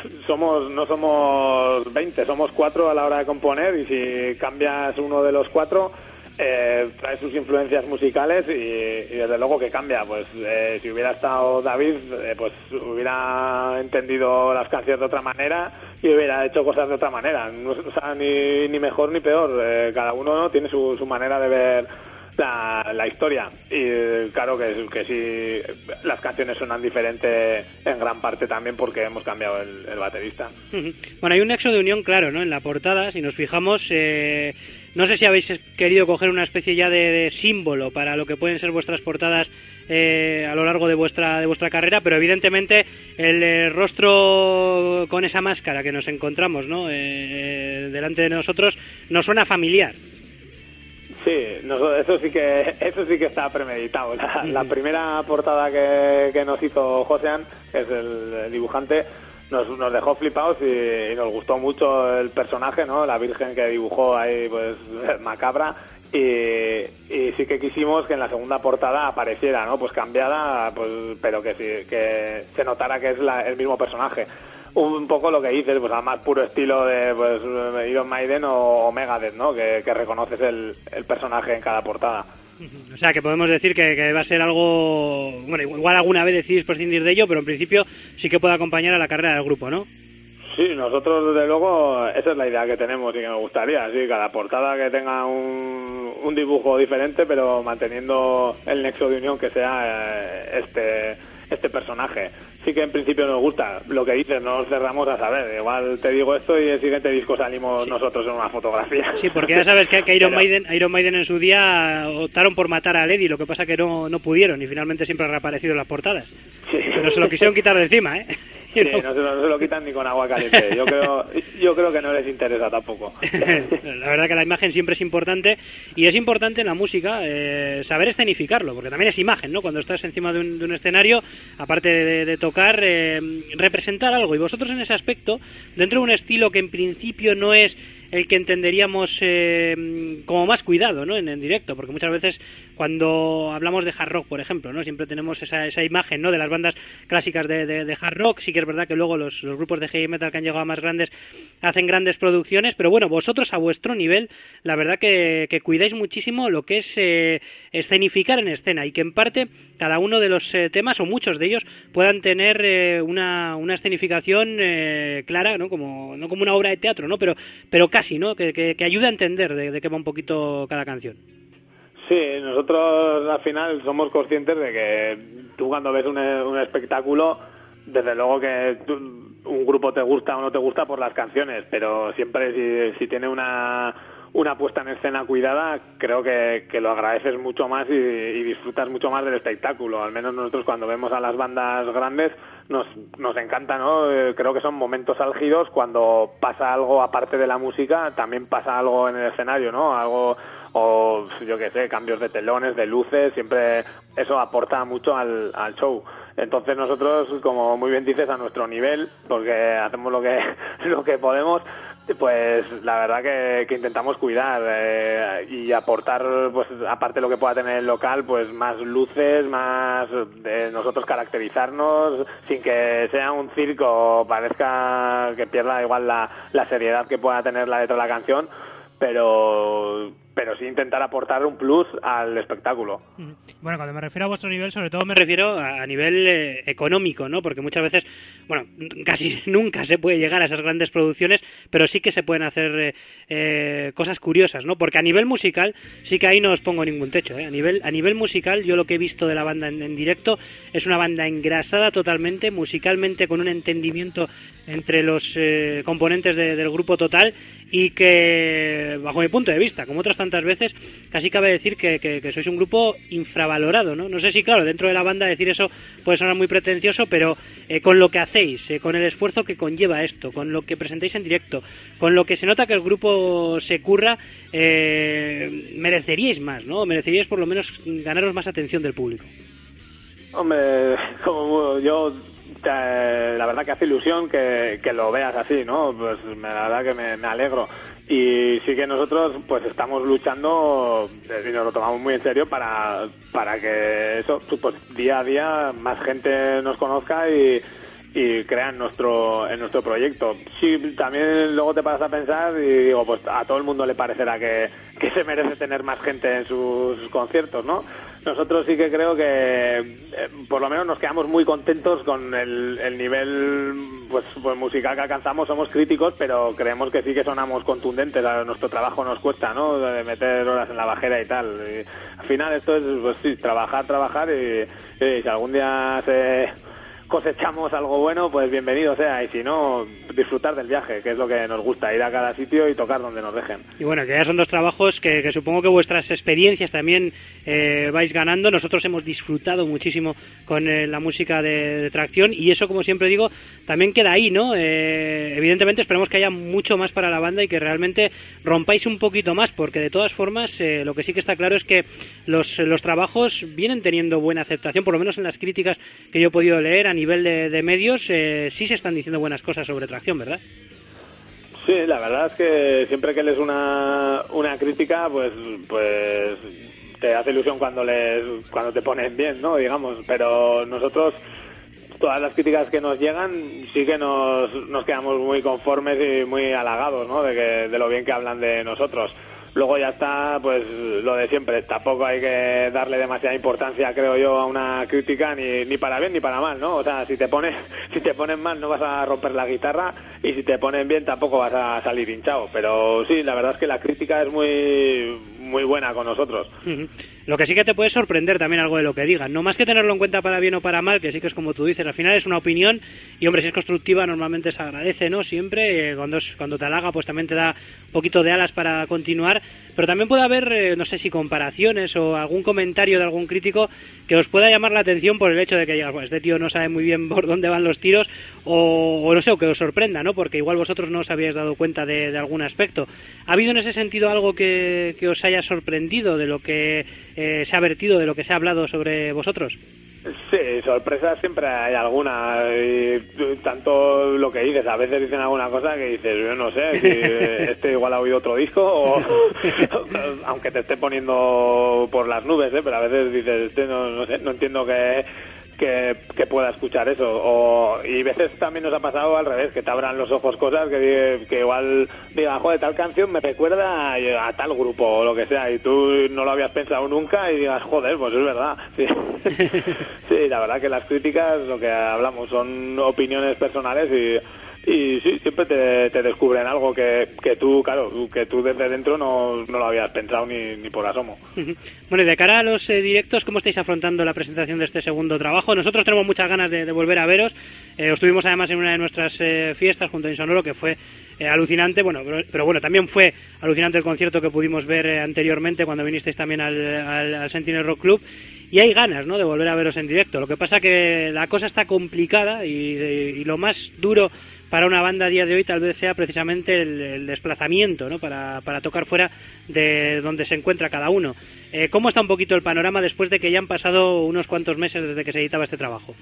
no somos 20, somos 4 a la hora de componer y si cambias uno de los 4, trae sus influencias musicales y desde luego que cambia. Pues si hubiera estado David, pues hubiera entendido las canciones de otra manera y hubiera hecho cosas de otra manera. No, o sea, ni mejor ni peor, cada uno, ¿no?, tiene su manera de ver la historia y claro que sí, las canciones suenan diferente en gran parte también porque hemos cambiado el baterista. Bueno, hay un nexo de unión claro, ¿no?, en la portada. Si nos fijamos, no sé si habéis querido coger una especie ya de símbolo para lo que pueden ser vuestras portadas a lo largo de vuestra carrera, pero evidentemente el rostro con esa máscara que nos encontramos, ¿no?, delante de nosotros nos suena familiar. Sí, eso sí que está premeditado. La primera portada que nos hizo Josean, que es el dibujante, nos dejó flipados y nos gustó mucho el personaje, ¿no? La Virgen que dibujó ahí, pues macabra, y sí que quisimos que en la segunda portada apareciera, ¿no?, pues cambiada, pues pero que se notara que es el mismo personaje. Un poco lo que dices, pues al más puro estilo de pues Iron Maiden o Megadeth, ¿no?, que reconoces el personaje en cada portada. O sea, que podemos decir que va a ser algo... Bueno, igual alguna vez decidís prescindir de ello, pero en principio sí que puede acompañar a la carrera del grupo, ¿no? Sí, nosotros desde luego esa es la idea que tenemos y que me gustaría, sí, cada portada que tenga un dibujo diferente, pero manteniendo el nexo de unión que sea este personaje. Sí que en principio nos gusta, lo que dices, no nos cerramos a saber, igual te digo esto y el siguiente disco salimos nosotros en una fotografía. Sí, porque ya sabes que Iron Maiden en su día optaron por matar a Eddie, lo que pasa que no pudieron y finalmente siempre ha reaparecido en las portadas. Sí. Pero se lo quisieron quitar de encima, ¿eh? Sí, no se lo quitan ni con agua caliente. Yo creo que no les interesa tampoco. La verdad que la imagen siempre es importante, y es importante en la música saber escenificarlo, porque también es imagen, ¿no? Cuando estás encima de un escenario, aparte de tocar, representar algo. Y vosotros en ese aspecto, dentro de un estilo que en principio no es el que entenderíamos como más cuidado, ¿no? En directo, porque muchas veces cuando hablamos de hard rock, por ejemplo, ¿no? Siempre tenemos esa imagen, ¿no? De las bandas clásicas de hard rock. Sí que es verdad que luego los grupos de heavy metal que han llegado a más grandes hacen grandes producciones, pero bueno, vosotros a vuestro nivel, la verdad que cuidáis muchísimo lo que es escenificar en escena, y que en parte cada uno de los temas, o muchos de ellos, puedan tener una escenificación clara, ¿no? No como una obra de teatro, ¿no? Pero casi, ¿no? Que ayude a entender de qué va un poquito cada canción. Sí, nosotros al final somos conscientes de que tú cuando ves un espectáculo, desde luego que un grupo te gusta o no te gusta por las canciones, pero siempre si tiene una puesta en escena cuidada, creo que lo agradeces mucho más y disfrutas mucho más del espectáculo. Al menos nosotros cuando vemos a las bandas grandes nos encanta, ¿no? Creo que son momentos álgidos cuando pasa algo aparte de la música, también pasa algo en el escenario, ¿no? Algo, o yo qué sé, cambios de telones, de luces, siempre eso aporta mucho al show. Entonces nosotros, como muy bien dices, a nuestro nivel, porque hacemos lo que podemos, pues la verdad que intentamos cuidar y aportar, pues aparte de lo que pueda tener el local, pues más luces, más de nosotros caracterizarnos, sin que sea un circo, parezca que pierda igual la seriedad que pueda tener la letra de la canción, pero sí intentar aportar un plus al espectáculo. Bueno, cuando me refiero a vuestro nivel, sobre todo me refiero a nivel económico, ¿no? Porque muchas veces, bueno, casi nunca se puede llegar a esas grandes producciones, pero sí que se pueden hacer cosas curiosas, ¿no? Porque a nivel musical, sí que ahí no os pongo ningún techo, ¿eh? A nivel musical, yo lo que he visto de la banda en directo es una banda engrasada totalmente, musicalmente, con un entendimiento entre los componentes del grupo total, y que, bajo mi punto de vista, como otras tantas veces, casi cabe decir que sois un grupo infravalorado, ¿no? No sé si, claro, dentro de la banda decir eso puede sonar muy pretencioso, pero con lo que hacéis, con el esfuerzo que conlleva esto, con lo que presentáis en directo, con lo que se nota que el grupo se curra, mereceríais más, ¿no? Mereceríais por lo menos ganaros más atención del público. Hombre, como yo... la verdad que hace ilusión que lo veas así, ¿no? Pues la verdad que me alegro. Y sí que nosotros pues estamos luchando y nos lo tomamos muy en serio para que eso, pues día a día más gente nos conozca y crea en nuestro proyecto. Sí, también luego te paras a pensar y digo, pues a todo el mundo le parecerá que se merece tener más gente en sus conciertos, ¿no? Nosotros sí que creo que por lo menos nos quedamos muy contentos con el nivel pues musical que alcanzamos. Somos críticos, pero creemos que sí que sonamos contundentes. A nuestro trabajo nos cuesta, ¿no? De meter horas en la bajera y tal. Y al final esto es, pues sí, trabajar y si algún día cosechamos algo bueno, pues bienvenido sea, y si no, disfrutar del viaje, que es lo que nos gusta, ir a cada sitio y tocar donde nos dejen. Y bueno, que ya son dos trabajos que supongo que vuestras experiencias también vais ganando. Nosotros hemos disfrutado muchísimo con la música de Tracción, y eso, como siempre digo, también queda ahí, ¿no? Evidentemente esperemos que haya mucho más para la banda y que realmente rompáis un poquito más, porque de todas formas lo que sí que está claro es que los trabajos vienen teniendo buena aceptación, por lo menos en las críticas que yo he podido leer a nivel de medios. Sí se están diciendo buenas cosas sobre Tracción, ¿verdad? Sí, la verdad es que siempre que lees una crítica, pues te hace ilusión cuando te ponen bien, ¿no? Digamos, pero nosotros, todas las críticas que nos llegan, sí que nos quedamos muy conformes y muy halagados, ¿no? De lo bien que hablan de nosotros. Luego ya está, pues lo de siempre. Tampoco hay que darle demasiada importancia, creo yo, a una crítica, ni para bien ni para mal, ¿no? O sea, si te ponen mal no vas a romper la guitarra, y si te ponen bien tampoco vas a salir hinchado. Pero sí, la verdad es que la crítica es muy buena con nosotros. Lo que sí que te puede sorprender también algo de lo que digan, no más que tenerlo en cuenta para bien o para mal, que sí que es como tú dices, al final es una opinión y hombre, si es constructiva normalmente se agradece, ¿no? Siempre, cuando te halaga pues también te da un poquito de alas para continuar, pero también puede haber, no sé si comparaciones o algún comentario de algún crítico que os pueda llamar la atención por el hecho de que digas, bueno, este tío no sabe muy bien por dónde van los tiros, o no sé, o que os sorprenda, ¿no? Porque igual vosotros no os habíais dado cuenta de algún aspecto. ¿Ha habido en ese sentido algo que os haya sorprendido de lo que se ha vertido, de lo que se ha hablado sobre vosotros? Sí, sorpresas siempre hay alguna, y tanto lo que dices, a veces dicen alguna cosa que dices, yo no sé, si igual ha oído otro disco, o aunque te esté poniendo por las nubes, pero a veces dices, no sé, no entiendo que pueda escuchar eso, y veces también nos ha pasado al revés, que te abran los ojos cosas que igual diga, joder, tal canción me recuerda a tal grupo o lo que sea, y tú no lo habías pensado nunca y digas, joder, pues es verdad. Sí. Sí, la verdad que las críticas, lo que hablamos, son opiniones personales, y sí, siempre te descubren algo que tú, claro, que tú desde dentro no lo habías pensado ni por asomo. Bueno, y de cara a los directos, ¿cómo estáis afrontando la presentación de este segundo trabajo? Nosotros tenemos muchas ganas de volver a veros. Os tuvimos además en una de nuestras fiestas junto a Insonoro, que fue alucinante, bueno, pero bueno, también fue alucinante el concierto que pudimos ver anteriormente cuando vinisteis también al Sentinel Rock Club. Y hay ganas, ¿no?, de volver a veros en directo. Lo que pasa que la cosa está complicada y lo más duro para una banda a día de hoy tal vez sea precisamente el desplazamiento, ¿no?, para tocar fuera de donde se encuentra cada uno. ¿Cómo está un poquito el panorama después de que ya han pasado unos cuantos meses desde que se editaba este trabajo?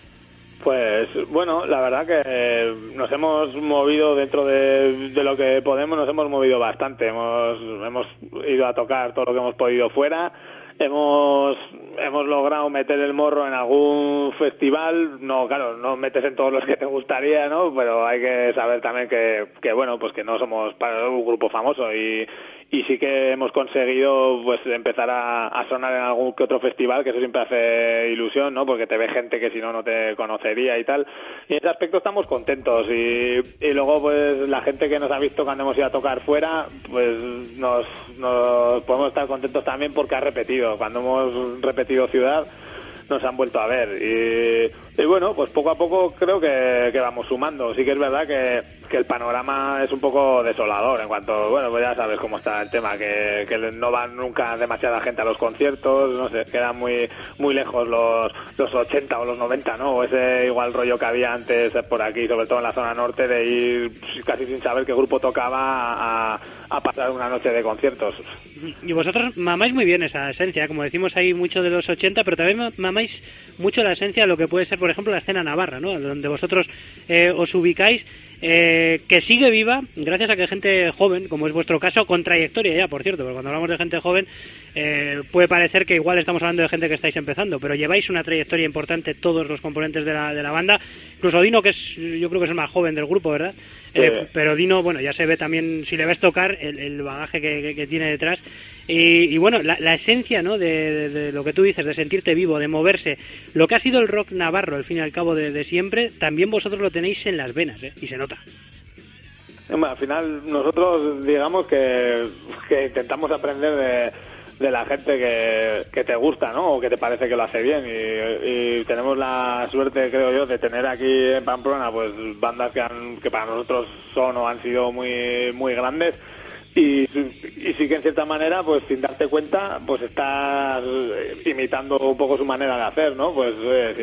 Pues bueno, la verdad que nos hemos movido dentro de lo que podemos, nos hemos movido bastante. Hemos ido a tocar todo lo que hemos podido fuera. Hemos logrado meter el morro en algún festival. No, claro, no metes en todos los que te gustaría, ¿no? Pero hay que saber también que bueno, pues que no somos para un grupo famoso, y sí que hemos conseguido pues empezar a sonar en algún que otro festival, que eso siempre hace ilusión, ¿no? Porque te ve gente que si no te conocería y tal. Y en ese aspecto estamos contentos, y luego pues la gente que nos ha visto cuando hemos ido a tocar fuera, pues nos podemos estar contentos también porque ha repetido. Cuando hemos repetido ciudad nos han vuelto a ver, y bueno, pues poco a poco creo que vamos sumando. Sí que es verdad que el panorama es un poco desolador en cuanto, bueno, pues ya sabes cómo está el tema, que no van nunca demasiada gente a los conciertos, no sé, quedan muy lejos los 80 o los 90, ¿no? O ese igual rollo que había antes por aquí, sobre todo en la zona norte, de ir casi sin saber qué grupo tocaba a pasar una noche de conciertos. Y vosotros mamáis muy bien esa esencia, como decimos, hay mucho de los 80, pero también mamáis mucho la esencia de lo que puede ser, por ejemplo, la escena navarra, ¿no?, donde vosotros os ubicáis, que sigue viva gracias a que gente joven, como es vuestro caso, con trayectoria ya, por cierto, porque cuando hablamos de gente joven puede parecer que igual estamos hablando de gente que estáis empezando, pero lleváis una trayectoria importante todos los componentes de la banda, incluso Dino, que yo creo que es el más joven del grupo, ¿verdad? Pero Dino, bueno, ya se ve también, si le ves tocar, el bagaje que tiene detrás, y bueno, la esencia, ¿no?, de lo que tú dices, de sentirte vivo, de moverse, lo que ha sido el rock navarro, al fin y al cabo, de siempre, también vosotros lo tenéis en las venas, y se nota. Bueno, al final nosotros digamos que intentamos aprender de la gente que te gusta, ¿no?, o que te parece que lo hace bien, y tenemos la suerte, creo yo, de tener aquí en Pamplona pues bandas que para nosotros son o han sido muy muy grandes, y sí que en cierta manera, pues sin darte cuenta, pues estás imitando un poco su manera de hacer, ¿no? Pues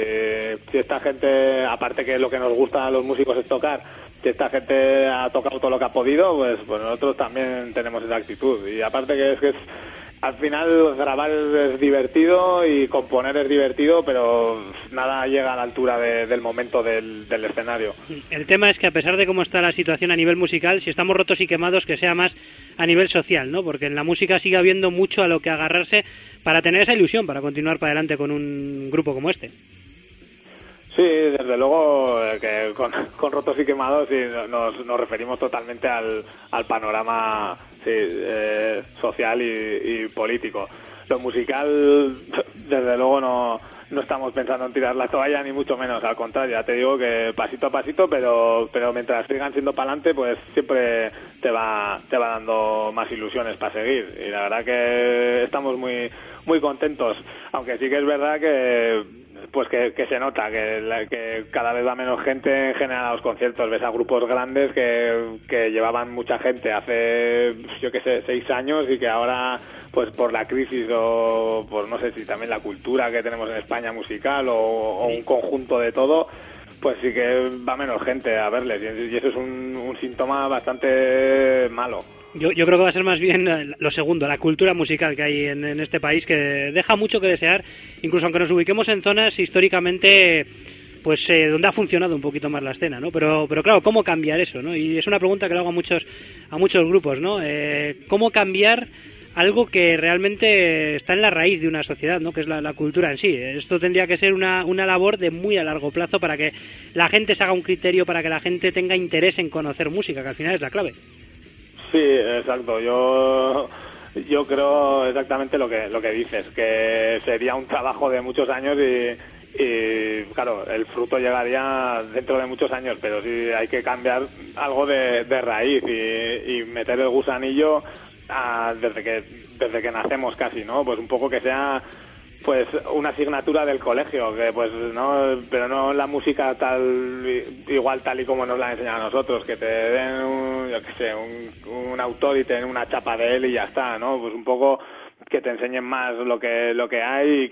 si esta gente, aparte que lo que nos gusta a los músicos es tocar, si esta gente ha tocado todo lo que ha podido, pues nosotros también tenemos esa actitud. Y aparte que es al final grabar es divertido y componer es divertido, pero nada llega a la altura del momento del escenario. El tema es que a pesar de cómo está la situación a nivel musical, si estamos rotos y quemados, que sea más a nivel social, ¿no? Porque en la música sigue habiendo mucho a lo que agarrarse para tener esa ilusión, para continuar para adelante con un grupo como este. Sí, desde luego que con Rotos y Quemados sí, nos referimos totalmente al panorama social y político. Lo musical, desde luego no estamos pensando en tirar la toalla, ni mucho menos, al contrario, ya te digo que pasito a pasito, pero mientras sigan siendo para adelante, pues siempre te va dando más ilusiones para seguir, y la verdad que estamos muy muy contentos, aunque sí que es verdad que se nota que cada vez va menos gente en general a los conciertos. Ves a grupos grandes que llevaban mucha gente hace, yo qué sé, 6 años, y que ahora, pues por la crisis o por no sé si también la cultura que tenemos en España musical o un conjunto de todo, pues sí que va menos gente a verles, y eso es un síntoma bastante malo. Yo creo que va a ser más bien lo segundo, la cultura musical que hay en este país, que deja mucho que desear, incluso aunque nos ubiquemos en zonas históricamente pues donde ha funcionado un poquito más la escena, ¿no? Pero claro, ¿cómo cambiar eso, no? Y es una pregunta que le hago a muchos grupos, ¿no? ¿Cómo cambiar algo que realmente está en la raíz de una sociedad, ¿no? Que es la cultura en sí? Esto tendría que ser una labor de muy a largo plazo para que la gente se haga un criterio, para que la gente tenga interés en conocer música, que al final es la clave. Sí, exacto. Yo creo exactamente lo que dices, que sería un trabajo de muchos años y claro, el fruto llegaría dentro de muchos años, pero sí hay que cambiar algo de raíz y meter el gusanillo desde que nacemos casi, ¿no? Pues un poco que sea pues una asignatura del colegio, que pues no, pero no la música tal y como nos la enseñan a nosotros, que te den un autor y te den una chapa de él y ya está, ¿no? Pues un poco que te enseñen más lo que hay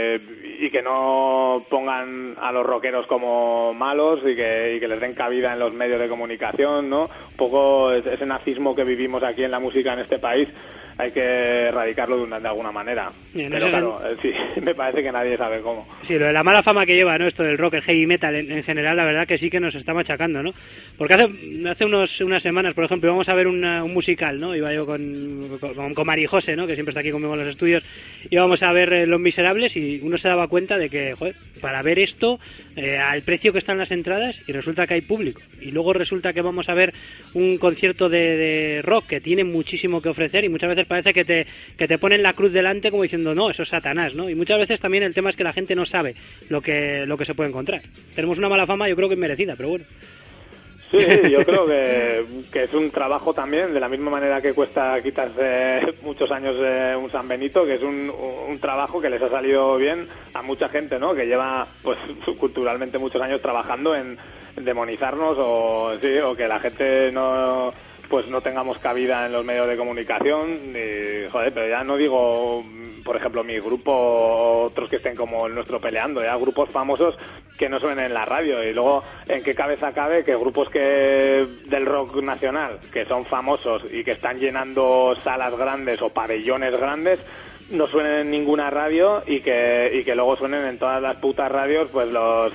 y que no pongan a los rockeros como malos y que les den cabida en los medios de comunicación, ¿no? Un poco ese nazismo que vivimos aquí en la música en este país hay que erradicarlo de alguna manera. Bien, pero claro, sí, me parece que nadie sabe cómo. Sí, lo de la mala fama que lleva, ¿no? Esto del rock, el heavy metal en general, la verdad que sí que nos está machacando, ¿no? Porque hace unas semanas, por ejemplo, íbamos a ver un musical, ¿no? Iba yo con Mari José, ¿no? Que siempre está aquí conmigo en los estudios. Íbamos a ver Los Miserables y uno se daba cuenta de que, joder, para ver esto, al precio que están las entradas, y resulta que hay público. Y luego resulta que vamos a ver un concierto de rock que tiene muchísimo que ofrecer, y muchas veces parece que te ponen la cruz delante como diciendo, no, eso es Satanás, ¿no? Y muchas veces también el tema es que la gente no sabe lo que se puede encontrar. Tenemos una mala fama, yo creo que inmerecida, pero bueno. Sí, yo creo que es un trabajo también, de la misma manera que cuesta quitarse muchos años un San Benito, que es un trabajo que les ha salido bien a mucha gente, ¿no? Que lleva, pues, culturalmente muchos años trabajando en demonizarnos o que la gente no tengamos cabida en los medios de comunicación, y, joder, pero ya no digo, por ejemplo, mi grupo o otros que estén como el nuestro peleando, ya grupos famosos que no suenen en la radio, y luego en qué cabeza cabe que grupos del rock nacional, que son famosos y que están llenando salas grandes o pabellones grandes, no suenen en ninguna radio y que luego suenen en todas las putas radios, pues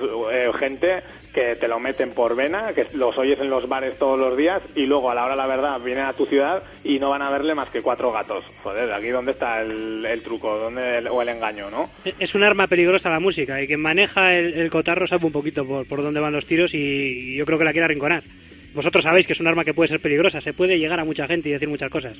gente que te lo meten por vena, que los oyes en los bares todos los días, y luego a la hora la verdad vienen a tu ciudad y no van a verle más que 4 gatos. Joder, aquí dónde está el truco, o el engaño, ¿no? Es un arma peligrosa la música, y quien maneja el cotarro sabe un poquito por dónde van los tiros, y yo creo que la quiere arrinconar. Vosotros sabéis que es un arma que puede ser peligrosa, se puede llegar a mucha gente y decir muchas cosas.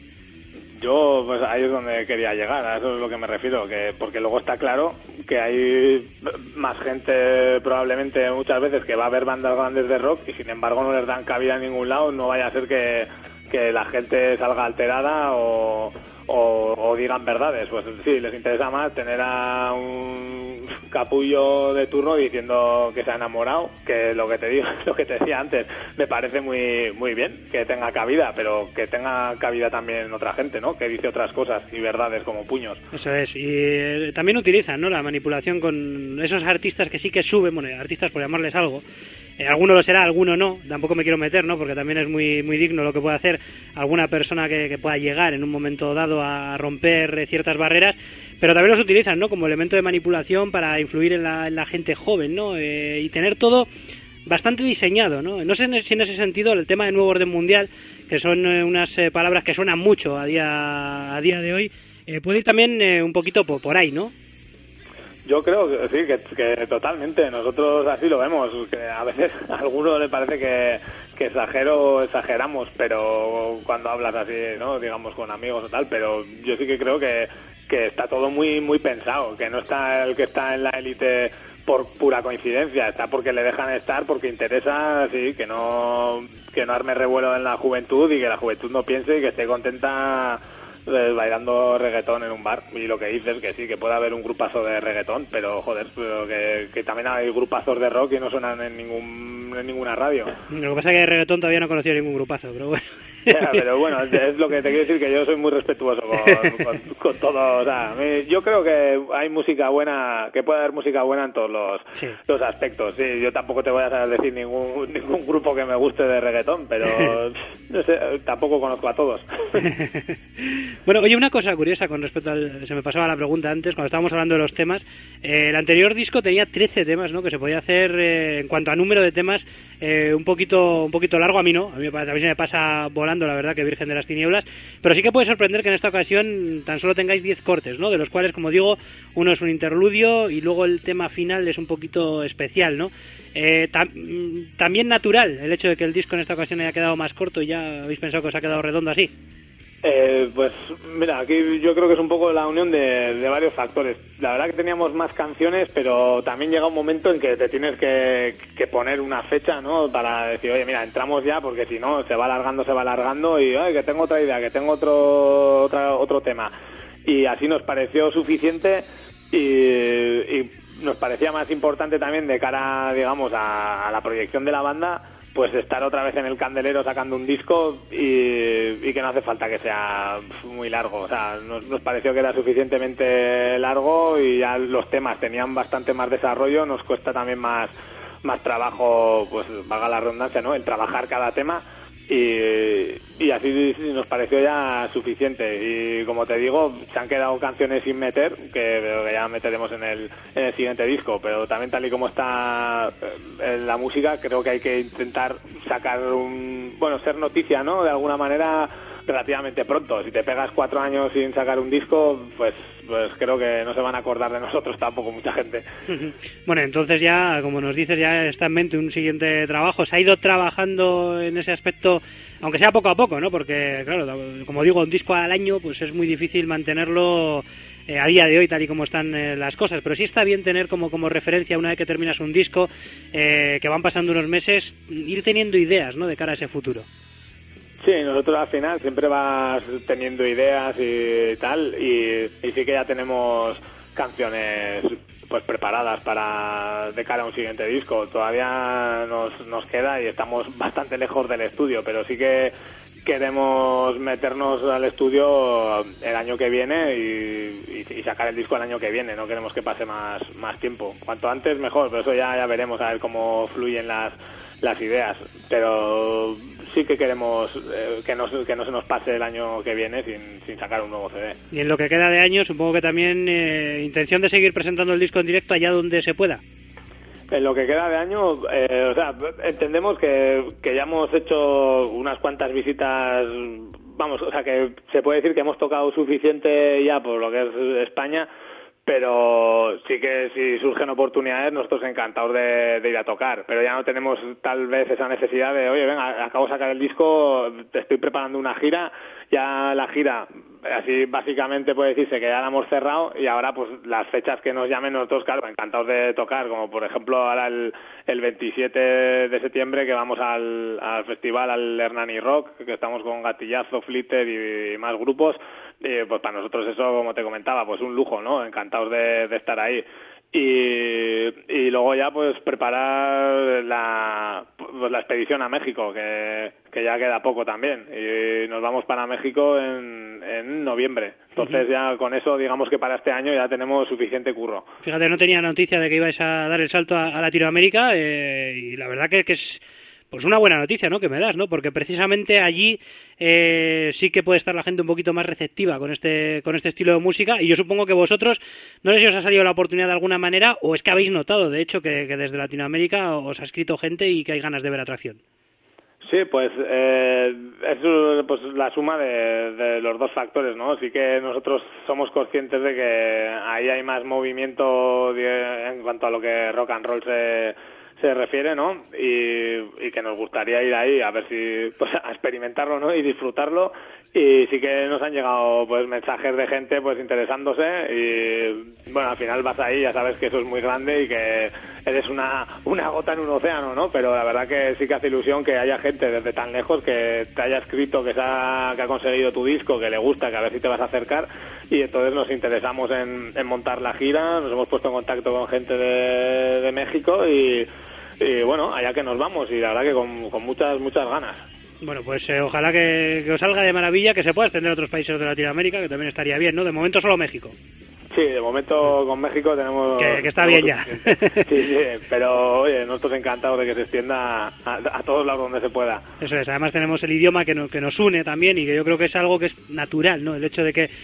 Yo, pues ahí es donde quería llegar, a eso es lo que me refiero, porque luego está claro que hay más gente probablemente muchas veces que va a ver bandas grandes de rock y sin embargo no les dan cabida en ningún lado, no vaya a ser que la gente salga alterada o digan verdades. Pues sí, les interesa más tener a un capullo de turno diciendo que se ha enamorado, que lo que te digo, lo que te decía antes, me parece muy muy bien que tenga cabida, pero que tenga cabida también otra gente, ¿no? Que dice otras cosas y verdades como puños. Eso es, y también utilizan, ¿no?, la manipulación con esos artistas que sí que suben, bueno, artistas por llamarles algo. Alguno lo será, alguno no, tampoco me quiero meter, ¿no? Porque también es muy muy digno lo que puede hacer alguna persona que pueda llegar en un momento dado a romper ciertas barreras, pero también los utilizan, ¿no?, como elemento de manipulación para influir en la gente joven, ¿no? Y tener todo bastante diseñado, ¿no? No sé si en ese sentido el tema de nuevo orden mundial, que son unas palabras que suenan mucho a día de hoy, puede ir también un poquito por ahí, ¿no? Yo creo que sí, que totalmente. Nosotros así lo vemos. Que a veces a alguno le parece que exageramos, pero cuando hablas así, ¿no? Digamos con amigos o tal, pero yo sí que creo que está todo muy muy pensado, que no está el que está en la élite por pura coincidencia, está porque le dejan estar, porque interesa, sí, que no arme revuelo en la juventud y que la juventud no piense y que esté contenta bailando reggaetón en un bar. Y lo que dices, que sí, que puede haber un grupazo de reggaetón, pero joder, pero que también hay grupazos de rock y no suenan en ninguna radio. Lo que pasa es que de reggaetón todavía no he conocido ningún grupazo, pero bueno. Ya, pero bueno, es lo que te quiero decir, que yo soy muy respetuoso con todo. O sea, yo creo que hay música buena, que puede haber música buena en todos los aspectos. Sí, yo tampoco te voy a saber decir ningún grupo que me guste de reggaetón, pero no sé, tampoco conozco a todos. Bueno, oye, una cosa curiosa con respecto se me pasaba la pregunta antes, cuando estábamos hablando de los temas. El anterior disco tenía 13 temas, ¿no? Que se podía hacer, en cuanto a número de temas, un poquito largo. A mí no, a mí se me pasa volando, la verdad, que Virgen de las Tinieblas. Pero sí que puede sorprender que en esta ocasión tan solo tengáis 10 cortes, ¿no? De los cuales, como digo, uno es un interludio y luego el tema final es un poquito especial, ¿no? También natural el hecho de que el disco en esta ocasión haya quedado más corto, y ya habéis pensado que os ha quedado redondo así. Pues mira, aquí yo creo que es un poco la unión de varios factores. La verdad que teníamos más canciones, pero también llega un momento en que te tienes que poner una fecha, ¿no? Para decir, oye, mira, entramos ya, porque si no se va alargando y que tengo otra idea, que tengo otro tema. Y así nos pareció suficiente y nos parecía más importante también de cara, digamos, a la proyección de la banda, pues estar otra vez en el candelero sacando un disco y que no hace falta que sea muy largo. O sea, nos pareció que era suficientemente largo y ya los temas tenían bastante más desarrollo. Nos cuesta también más trabajo, pues valga la redundancia, ¿no? El trabajar cada tema y así nos pareció ya suficiente. Y como te digo, se han quedado canciones sin meter que ya meteremos en el siguiente disco, pero también tal y como está la música, creo que hay que intentar sacar ser noticia, ¿no? De alguna manera relativamente pronto. Si te pegas 4 años sin sacar un disco, pues creo que no se van a acordar de nosotros tampoco mucha gente. Bueno, entonces ya, como nos dices, ya está en mente un siguiente trabajo. Se ha ido trabajando en ese aspecto, aunque sea poco a poco, ¿no? Porque, claro, como digo, un disco al año, pues es muy difícil mantenerlo a día de hoy, tal y como están las cosas. Pero sí está bien tener como referencia, una vez que terminas un disco, que van pasando unos meses, ir teniendo ideas, ¿no? De cara a ese futuro. Sí, nosotros al final siempre vas teniendo ideas y tal, y sí que ya tenemos canciones pues preparadas de cara a un siguiente disco. Todavía nos queda y estamos bastante lejos del estudio, pero sí que queremos meternos al estudio el año que viene y sacar el disco el año que viene. No queremos que pase más tiempo. Cuanto antes mejor, pero eso ya veremos a ver cómo fluyen las ideas, pero sí que queremos que no se nos pase el año que viene sin sacar un nuevo CD. Y en lo que queda de año, supongo que también intención de seguir presentando el disco en directo allá donde se pueda. En lo que queda de año, o sea, entendemos que ya hemos hecho unas cuantas visitas, vamos, o sea, que se puede decir que hemos tocado suficiente ya por lo que es España, pero sí que si surgen oportunidades nosotros encantados de ir a tocar, pero ya no tenemos tal vez esa necesidad de, oye, venga, acabo de sacar el disco, te estoy preparando una gira, ya la gira, así básicamente puede decirse que ya la hemos cerrado y ahora pues las fechas que nos llamen nosotros, claro, encantados de tocar, como por ejemplo ahora el 27 de septiembre que vamos al festival, al Hernani Rock, que estamos con Gatillazo, Flitter y más grupos. Pues para nosotros eso, como te comentaba, pues un lujo, ¿no? Encantados de estar ahí. Y luego ya pues preparar la expedición a México, que ya queda poco también. Y nos vamos para México en noviembre. Entonces ya con eso, digamos que para este año ya tenemos suficiente curro. Fíjate, no tenía noticia de que ibais a dar el salto a Latinoamérica y la verdad que es pues una buena noticia, ¿no? Que me das, ¿no? Porque precisamente allí sí que puede estar la gente un poquito más receptiva con este estilo de música, y yo supongo que vosotros, no sé si os ha salido la oportunidad de alguna manera o es que habéis notado, de hecho, que desde Latinoamérica os ha escrito gente y que hay ganas de ver atracción. Sí, pues es pues la suma de los dos factores, ¿no? Sí que nosotros somos conscientes de que ahí hay más movimiento en cuanto a lo que rock and roll se refiere, ¿no? Y que nos gustaría ir ahí a ver si, pues, a experimentarlo, ¿no? Y disfrutarlo. Y sí que nos han llegado, pues, mensajes de gente, pues, interesándose. Y, bueno, al final vas ahí, ya sabes que eso es muy grande y que eres una gota en un océano, ¿no? Pero la verdad que sí que hace ilusión que haya gente desde tan lejos que te haya escrito, que ha conseguido tu disco, que le gusta, que a ver si te vas a acercar. Y entonces nos interesamos en montar la gira. Nos hemos puesto en contacto con gente de México y bueno, allá que nos vamos, y la verdad que con muchas ganas. Bueno, pues ojalá que os salga de maravilla, que se pueda extender a otros países de Latinoamérica, que también estaría bien, ¿no? De momento solo México. Sí, de momento con México tenemos... Que está bien ya. Sí, pero oye, nosotros encantados de que se extienda a todos lados donde se pueda. Eso es, además tenemos el idioma que nos une también, y que yo creo que es algo que es natural, ¿no? El hecho de que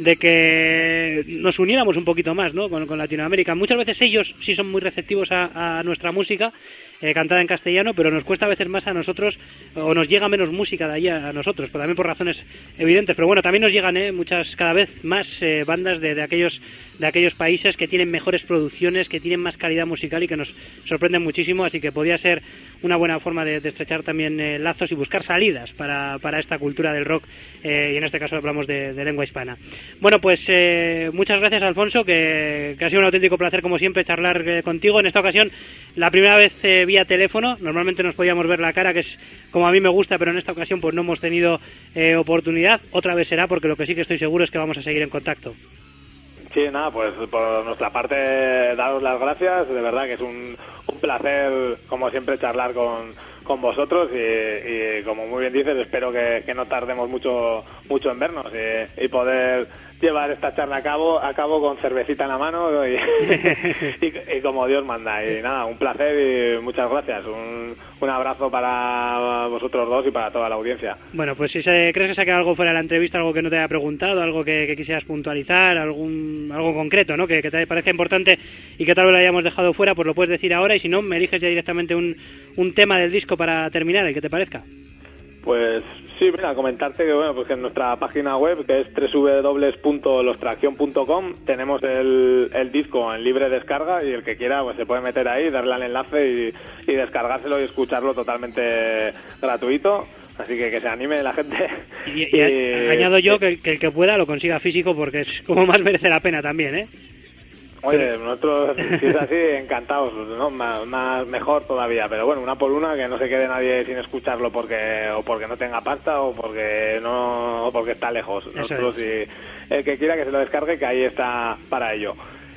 nos uniéramos un poquito más, ¿no? con Latinoamérica. Muchas veces ellos sí son muy receptivos a nuestra música cantada en castellano, pero nos cuesta a veces más a nosotros, o nos llega menos música de allí a nosotros, pero también por razones evidentes. Pero bueno, también nos llegan cada vez más bandas de aquellos países que tienen mejores producciones, que tienen más calidad musical y que nos sorprenden muchísimo, así que podría ser una buena forma de estrechar también lazos y buscar salidas para esta cultura del rock, y en este caso hablamos de lengua hispana. Bueno, pues muchas gracias, Alfonso, que ha sido un auténtico placer, como siempre, charlar contigo. En esta ocasión, la primera vez vía teléfono. Normalmente nos podíamos ver la cara, que es como a mí me gusta, pero en esta ocasión pues no hemos tenido oportunidad. Otra vez será, porque lo que sí que estoy seguro es que vamos a seguir en contacto. Sí, nada, pues por nuestra parte, daros las gracias. De verdad que es un placer, como siempre, charlar con vosotros y como muy bien dices, espero que no tardemos mucho en vernos y poder llevar esta charla a cabo con cervecita en la mano y como Dios manda. Y nada, un placer y muchas gracias. Un abrazo para vosotros dos y para toda la audiencia. Bueno, pues si crees que se ha quedado algo fuera de la entrevista, algo que no te haya preguntado, algo que quisieras puntualizar, algo concreto, ¿no? Que te parezca importante y que tal vez lo hayamos dejado fuera, pues lo puedes decir ahora, y si no, me eliges ya directamente un tema del disco para terminar, el que te parezca. Pues sí, mira, comentarte que bueno, pues que en nuestra página web, que es www.lostraccion.com, tenemos el disco en libre descarga, y el que quiera pues se puede meter ahí, darle al enlace y descargárselo y escucharlo totalmente gratuito. Así que se anime la gente. Y añado yo que el que pueda lo consiga físico, porque es como más merece la pena también, ¿eh? Oye, nosotros, si es así, encantados, ¿no? Más mejor todavía, pero bueno, una por una, que no se quede nadie sin escucharlo porque no tenga pasta o porque está lejos. Nosotros, si el que quiera que se lo descargue, que ahí está para ello.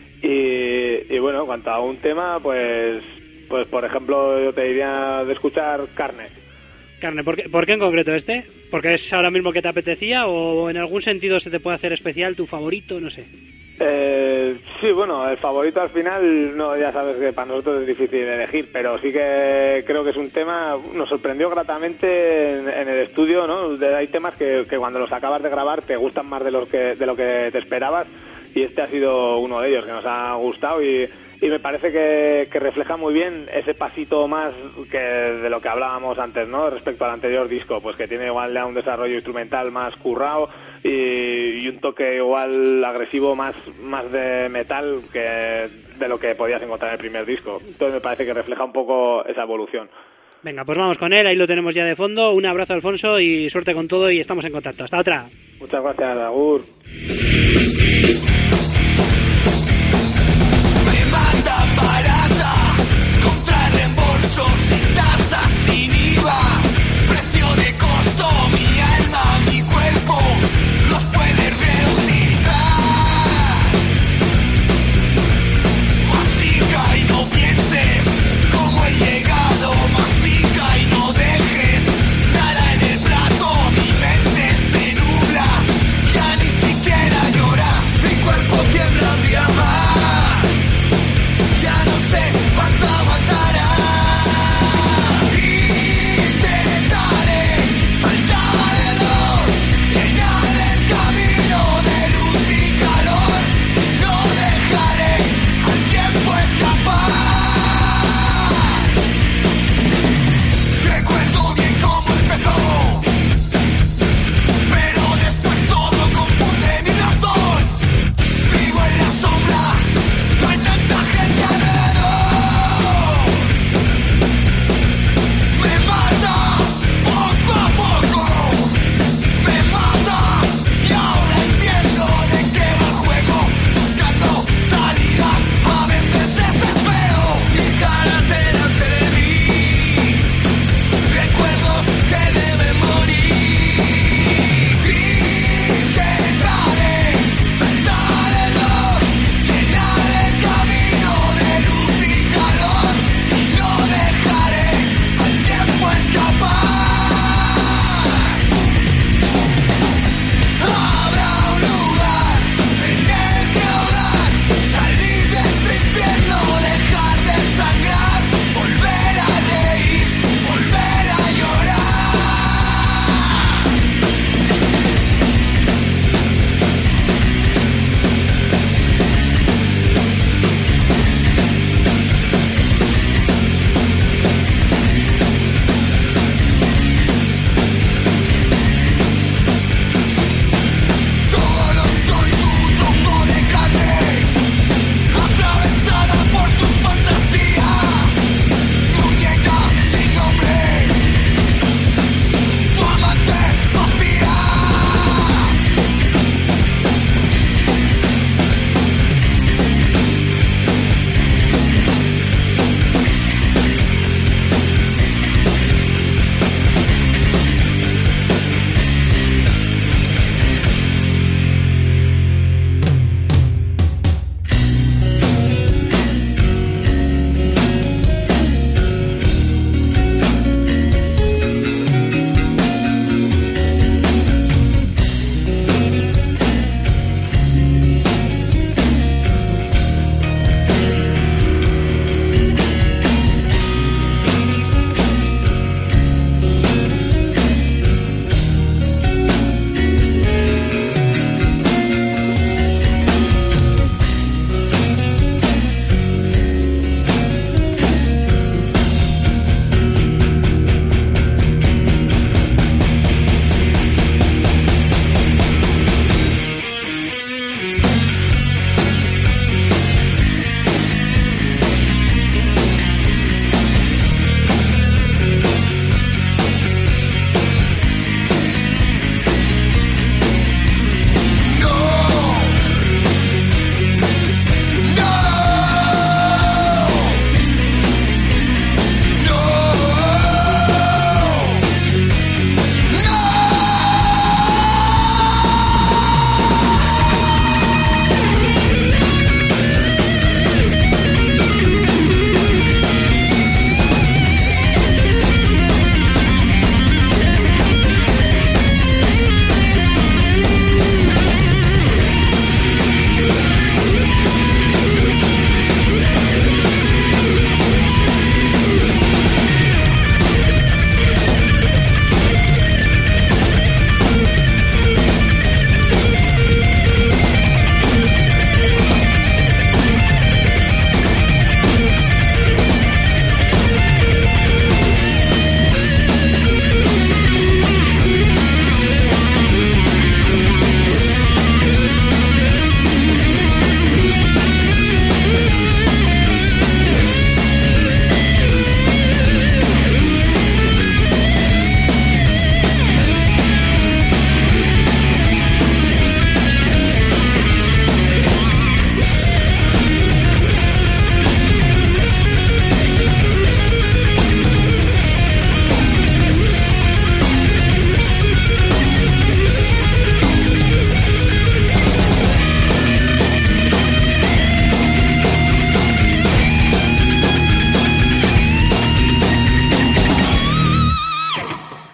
Y bueno, en cuanto a un tema, pues por ejemplo, yo te diría de escuchar Carne. ¿Por qué en concreto este? ¿Porque es ahora mismo que te apetecía, o en algún sentido se te puede hacer especial, tu favorito, no sé? Sí, bueno, el favorito al final, no, ya sabes que para nosotros es difícil elegir, pero sí que creo que es un tema, nos sorprendió gratamente en el estudio, ¿no? Hay temas que cuando los acabas de grabar te gustan más de lo que te esperabas, y este ha sido uno de ellos que nos ha gustado y me parece que refleja muy bien ese pasito más que de lo que hablábamos antes, ¿no? Respecto al anterior disco, pues que tiene igual ya un desarrollo instrumental más currado y un toque igual agresivo más de metal que de lo que podías encontrar en el primer disco. Entonces me parece que refleja un poco esa evolución. Venga, pues vamos con él, ahí lo tenemos ya de fondo. Un abrazo, Alfonso, y suerte con todo, y estamos en contacto. Hasta otra. Muchas gracias, agur. Sin tasas, sin IVA, precio de costo, mi alma, mi cuerpo, los puedes reutilizar. Mastica y no pienses cómo he llegado, mastica y no dejes nada en el plato, mi mente se nubla, ya ni siquiera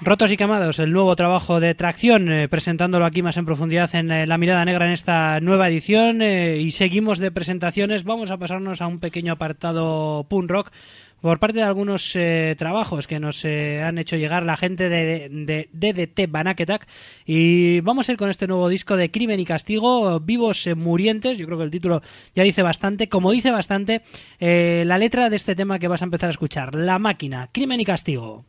Rotos y quemados, el nuevo trabajo de Tracción, presentándolo aquí más en profundidad en La Mirada Negra en esta nueva edición, y seguimos de presentaciones. Vamos a pasarnos a un pequeño apartado punk rock por parte de algunos trabajos que nos han hecho llegar la gente de DDT Banaketak, y vamos a ir con este nuevo disco de Crimen y Castigo, Vivos Murientes. Yo creo que el título ya dice bastante, como dice bastante la letra de este tema que vas a empezar a escuchar, La Máquina, Crimen y Castigo.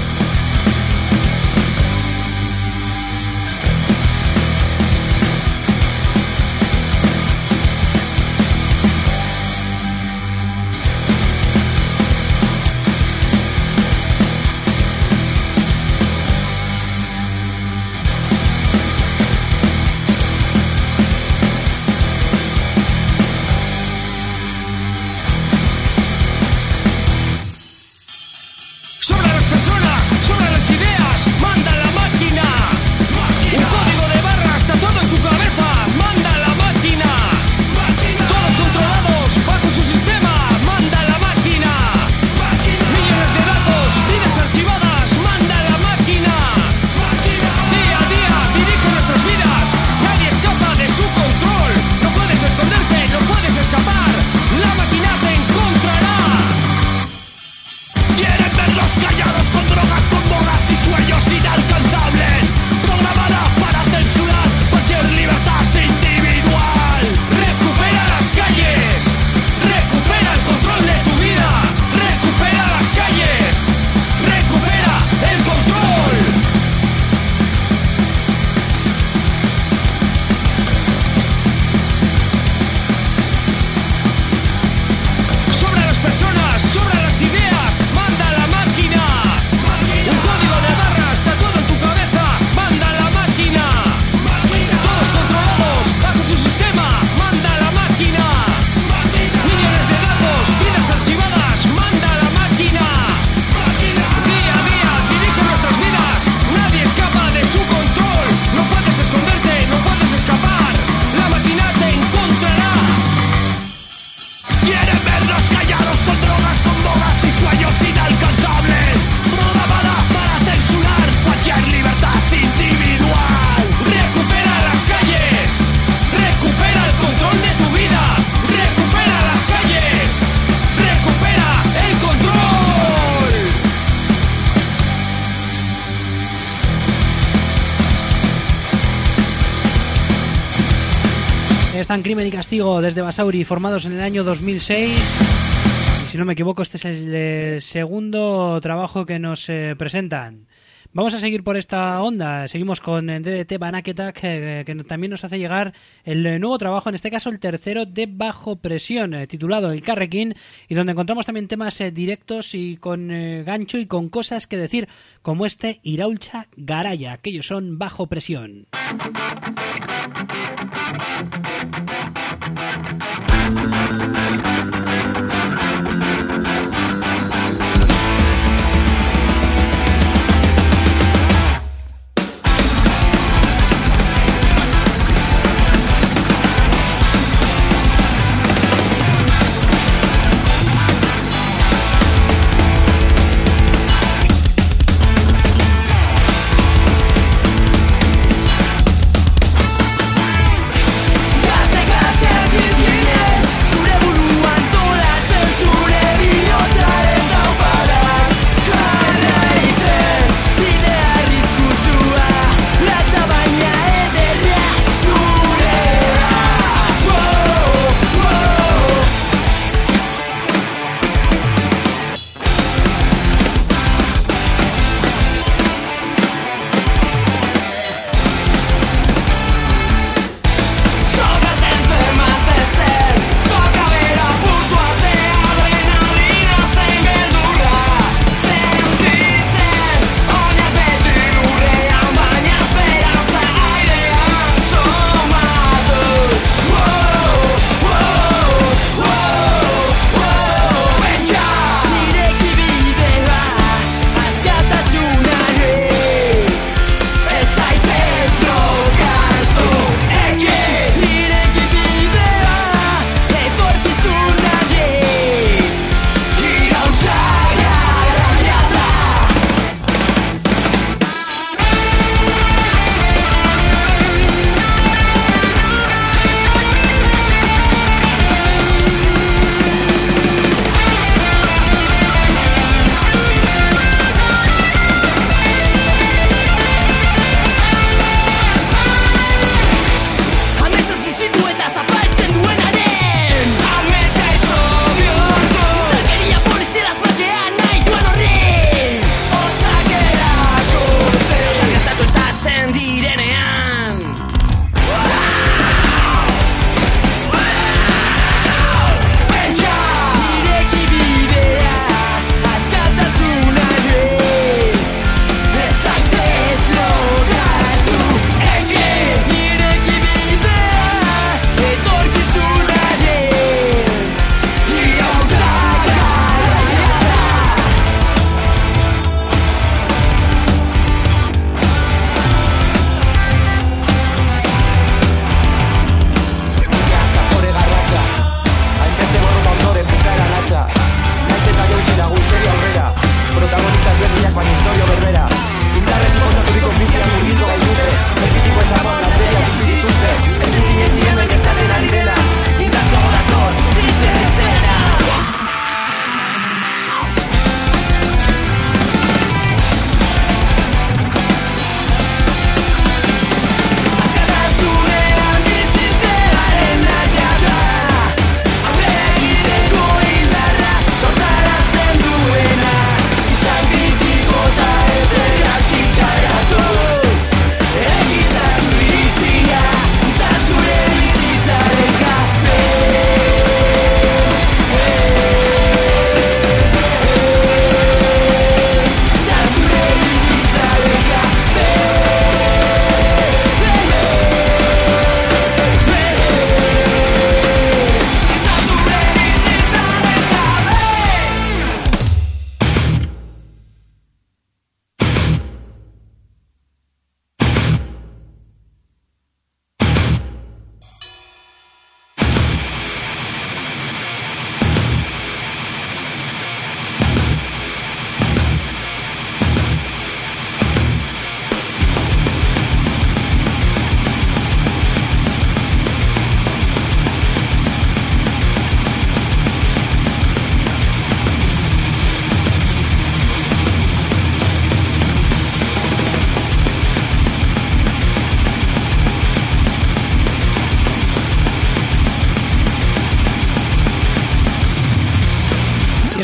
Están Crimen y Castigo desde Basauri, formados en el año 2006. Y si no me equivoco, este es el segundo trabajo que nos presentan. Vamos a seguir por esta onda. Seguimos con DDT Banaketak, que también nos hace llegar el nuevo trabajo, en este caso el tercero, de Bajo Presión, titulado El Carrequín, y donde encontramos también temas directos y con gancho y con cosas que decir, como este Iraultza Garaya, que ellos son Bajo Presión.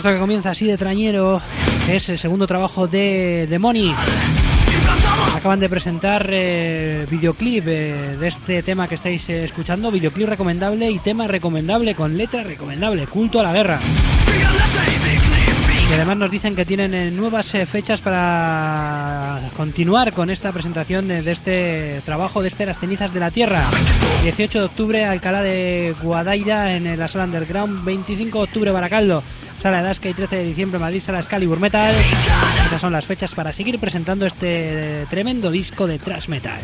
esto que comienza así de trañero es el segundo trabajo de Demoni. Acaban de presentar videoclip de este tema que estáis escuchando, videoclip recomendable y tema recomendable con letra recomendable, Culto a la Guerra. Y además nos dicen que tienen nuevas fechas para continuar con esta presentación de este trabajo, de Las Cenizas de la Tierra. 18 de octubre Alcalá de Guadaira en la sala Underground, 25 de octubre Baracaldo, Sala de Asca, y 13 de diciembre Madrid, Sala Excalibur Metal. Esas son las fechas para seguir presentando este tremendo disco de thrash metal.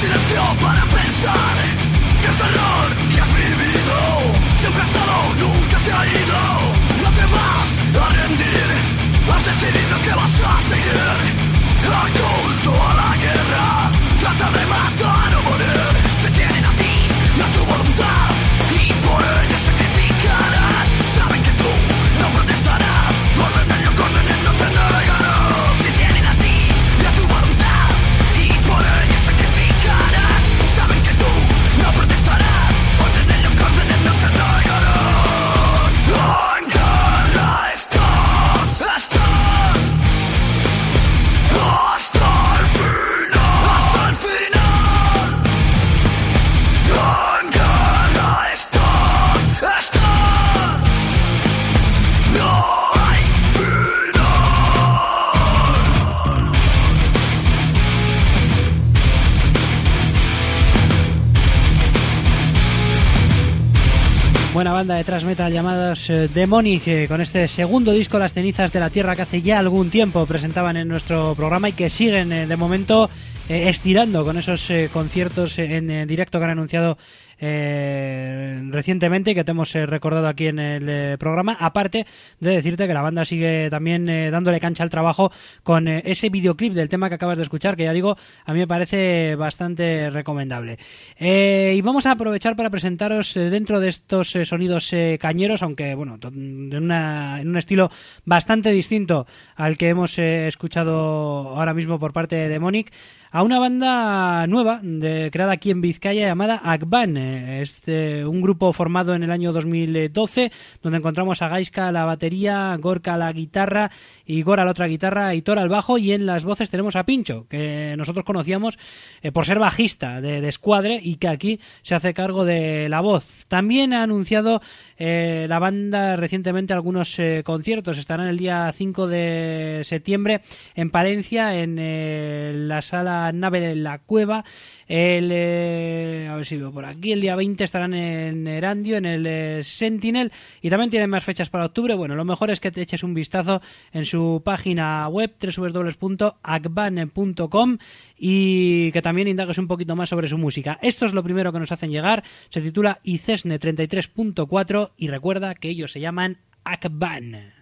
Silencio para pensar que el terror que has vivido siempre ha estado, nunca se ha ido. No te vas a rendir, has decidido que vas a seguir. Al culto a la guerra, trata de matar o morir. Te tienen a ti y a tu voluntad y por ello sacrificarás. Saben que tú no protestarás, orden ello, orden y no te negarás. Te tienen a ti y a tu voluntad y por ello sacrificarás. Saben que tú no protestarás, orden ello, orden y no te negarás. En guerra estás, estás hasta el final, hasta el final. En guerra estás, estás. No hay final. Buena banda de thrash metal llamados Demonic, con este segundo disco, Las cenizas de la tierra, que hace ya algún tiempo presentaban en nuestro programa y que siguen de momento estirando con esos conciertos en directo que han anunciado recientemente y que te hemos recordado aquí en el programa, aparte de decirte que la banda sigue también dándole cancha al trabajo con ese videoclip del tema que acabas de escuchar, que ya digo, a mí me parece bastante recomendable. Y vamos a aprovechar para presentaros dentro de estos sonidos cañeros, aunque bueno, en un estilo bastante distinto al que hemos escuchado ahora mismo por parte de Demonic, a una banda nueva creada aquí en Vizcaya llamada Akban. Es un grupo formado en el año 2012, donde encontramos a Gaiska a la batería, Gorka a la guitarra, Igor a la otra guitarra, Aitor al bajo, y en las voces tenemos a Pincho, que nosotros conocíamos por ser bajista de Escuadre y que aquí se hace cargo de la voz. También ha anunciado la banda recientemente algunos conciertos. Estarán el día 5 de septiembre en Palencia, en la sala Nave de la Cueva. A ver si veo por aquí, el día 20 estarán en Erandio, en el Sentinel, y también tienen más fechas para octubre. Bueno, lo mejor es que te eches un vistazo en su página web www.akban.com y que también indagues un poquito más sobre su música. Esto es lo primero que nos hacen llegar. Se titula Icesne 33.4 y recuerda que ellos se llaman Akban.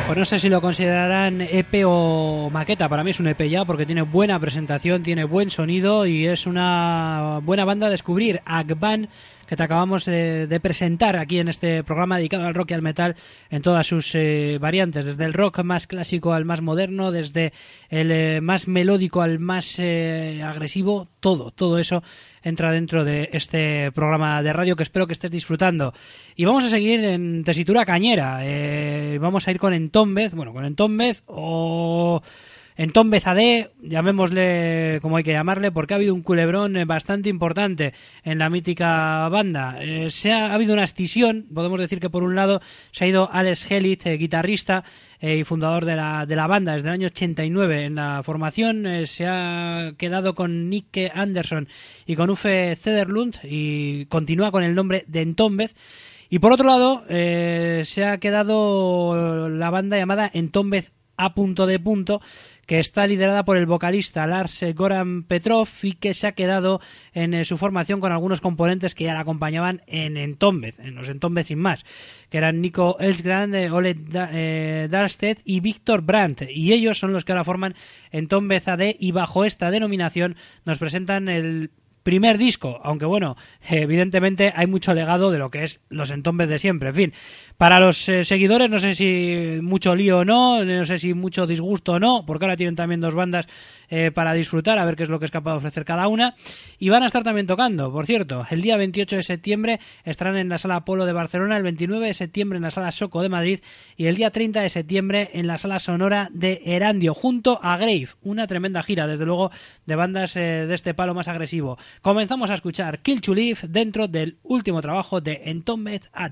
Pues no sé si lo considerarán EP o maqueta, para mí es un EP ya porque tiene buena presentación, tiene buen sonido y es una buena banda a descubrir. Agban, que te acabamos de presentar aquí en este programa dedicado al rock y al metal en todas sus variantes, desde el rock más clásico al más moderno, desde el más melódico al más agresivo, todo eso entra dentro de este programa de radio que espero que estés disfrutando. Y vamos a seguir en tesitura cañera, vamos a ir con Entombed, o Entombed AD, llamémosle como hay que llamarle, porque ha habido un culebrón bastante importante en la mítica banda. Ha habido una escisión, podemos decir que por un lado se ha ido Alex Hellit, guitarrista y fundador de la banda desde el año 89 en la formación, se ha quedado con Nick Anderson y con Uffe Söderlund y continúa con el nombre de Entombed. Y por otro lado se ha quedado la banda llamada Entombed A.D., que está liderada por el vocalista Lars Goran Petrov y que se ha quedado en su formación con algunos componentes que ya la acompañaban en los Entombed sin más, que eran Nico Elsgrand, Ole Dahlstedt y Víctor Brandt, y ellos son los que ahora forman Entombed AD y bajo esta denominación nos presentan el primer disco, aunque bueno, evidentemente hay mucho legado de lo que es los Entombed de siempre. En fin, para los seguidores no sé si mucho lío o no sé si mucho disgusto o no, porque ahora tienen también dos bandas para disfrutar, a ver qué es lo que es capaz de ofrecer cada una, y van a estar también tocando, por cierto, el día 28 de septiembre estarán en la Sala Apolo de Barcelona, el 29 de septiembre en la Sala Soco de Madrid y el día 30 de septiembre en la Sala Sonora de Erandio, junto a Grave, una tremenda gira, desde luego, de bandas de este palo más agresivo. Comenzamos a escuchar Kill to Live dentro del último trabajo de Entombed AD.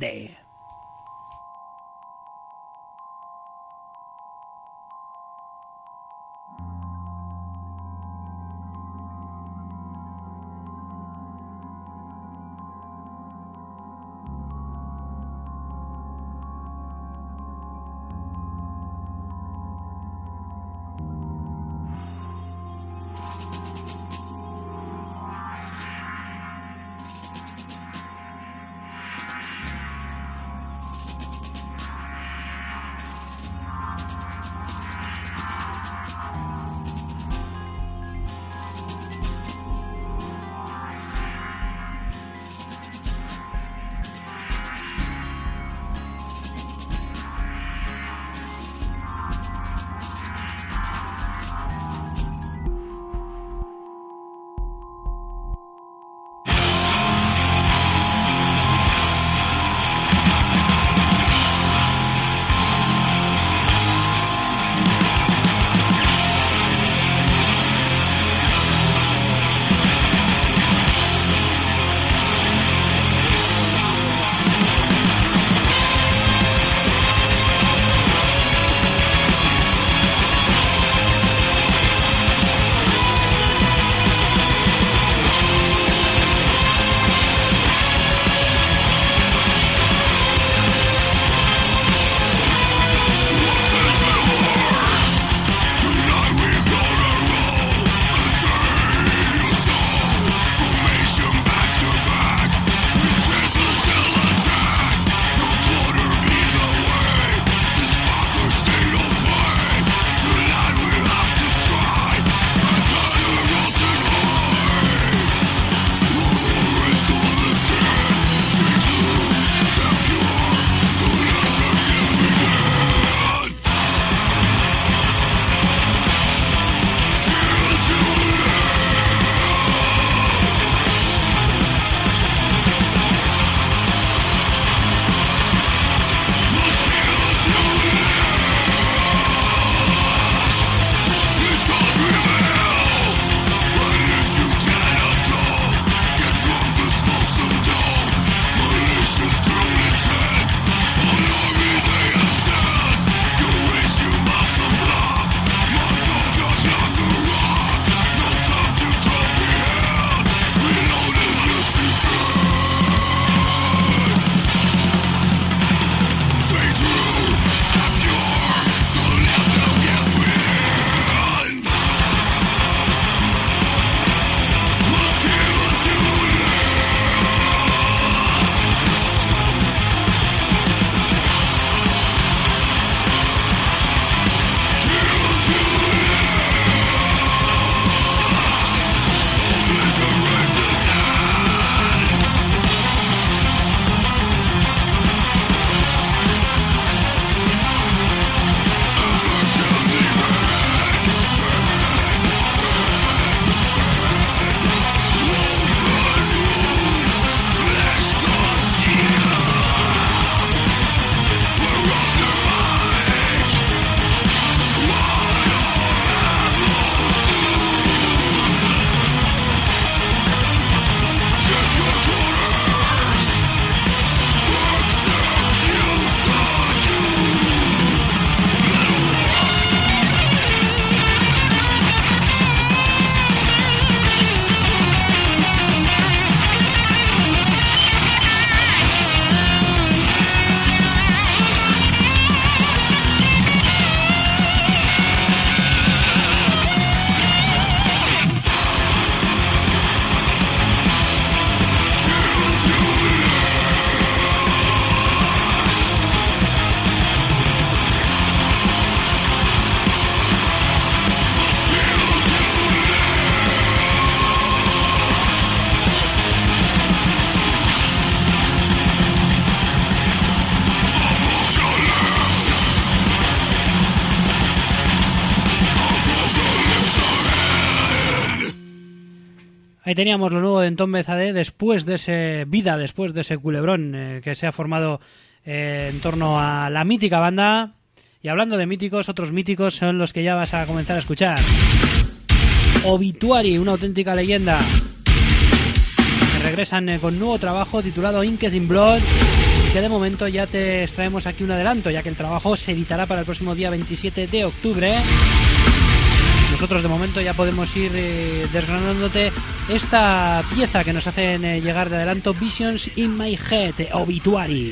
Ahí teníamos lo nuevo de Entombed AD después de ese culebrón que se ha formado en torno a la mítica banda. Y hablando de míticos, otros míticos son los que ya vas a comenzar a escuchar. Obituary, una auténtica leyenda. Regresan con nuevo trabajo titulado Inked in Blood, y que de momento ya te extraemos aquí un adelanto, ya que el trabajo se editará para el próximo día 27 de octubre. Nosotros de momento ya podemos ir desgranándote esta pieza que nos hacen llegar de adelanto, Visions in My Head, Obituary.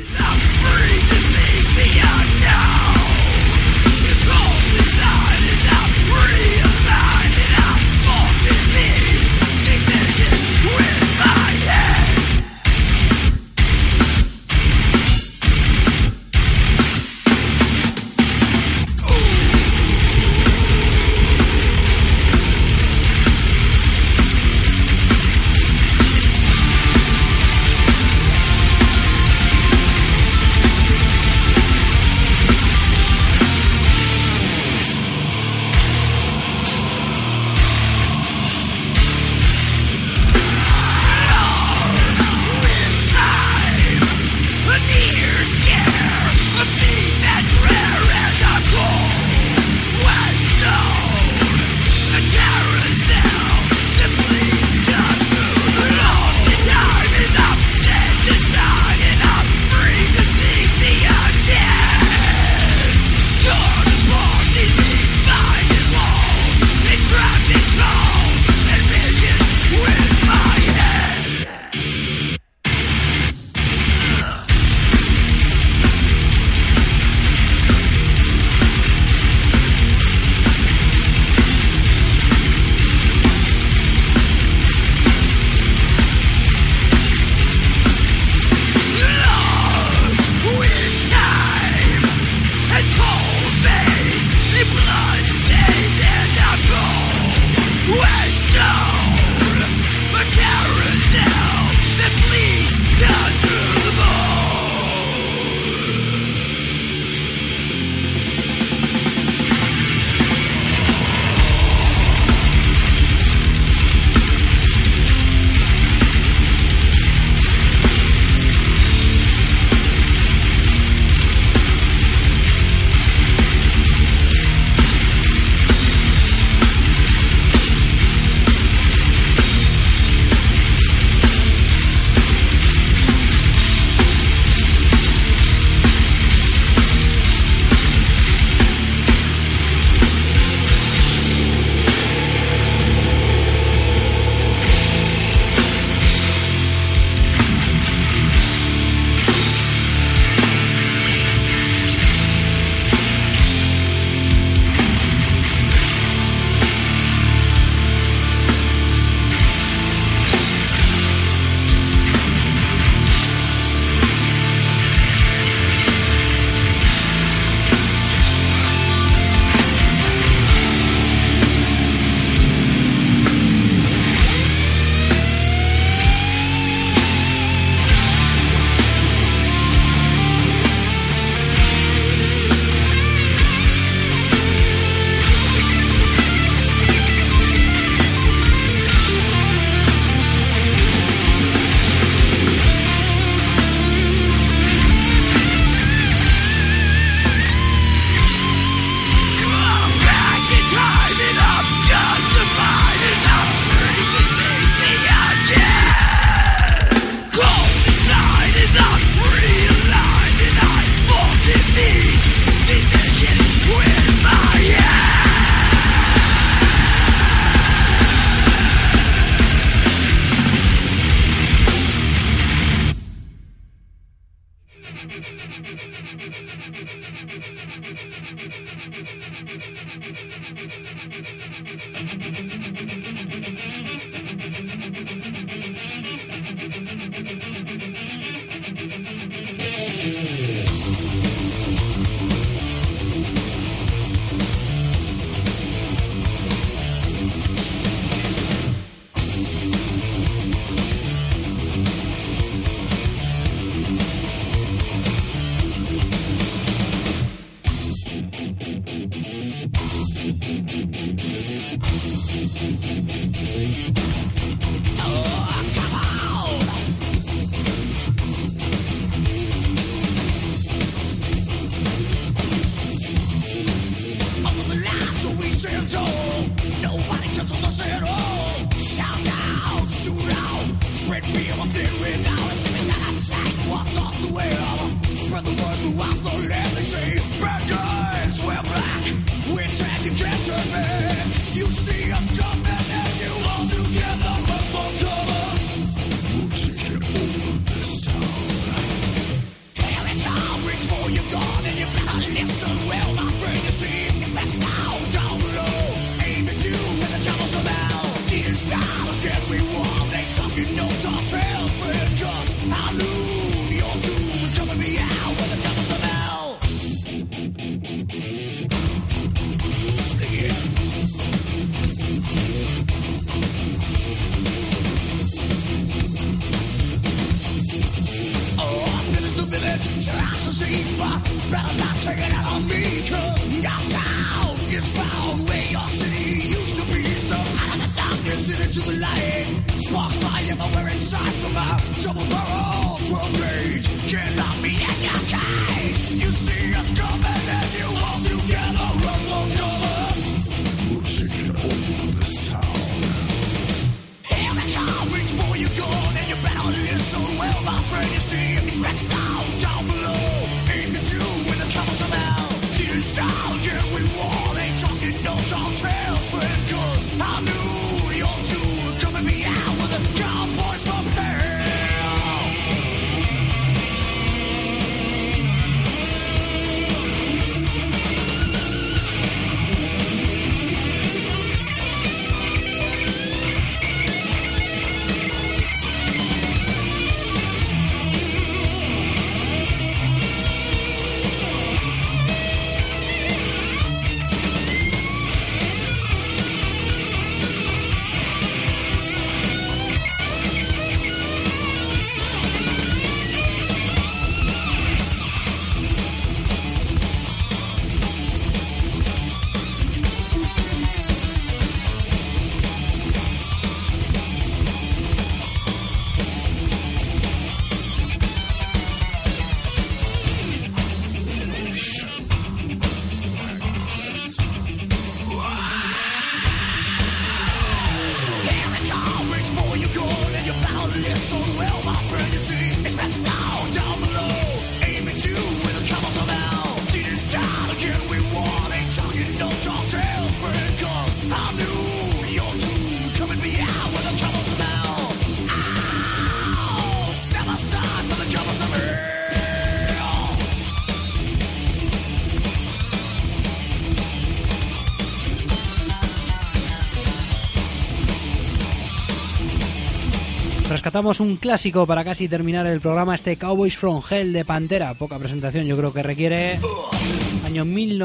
Rescatamos un clásico para casi terminar el programa, este Cowboys from Hell de Pantera. Poca presentación yo creo que requiere. Año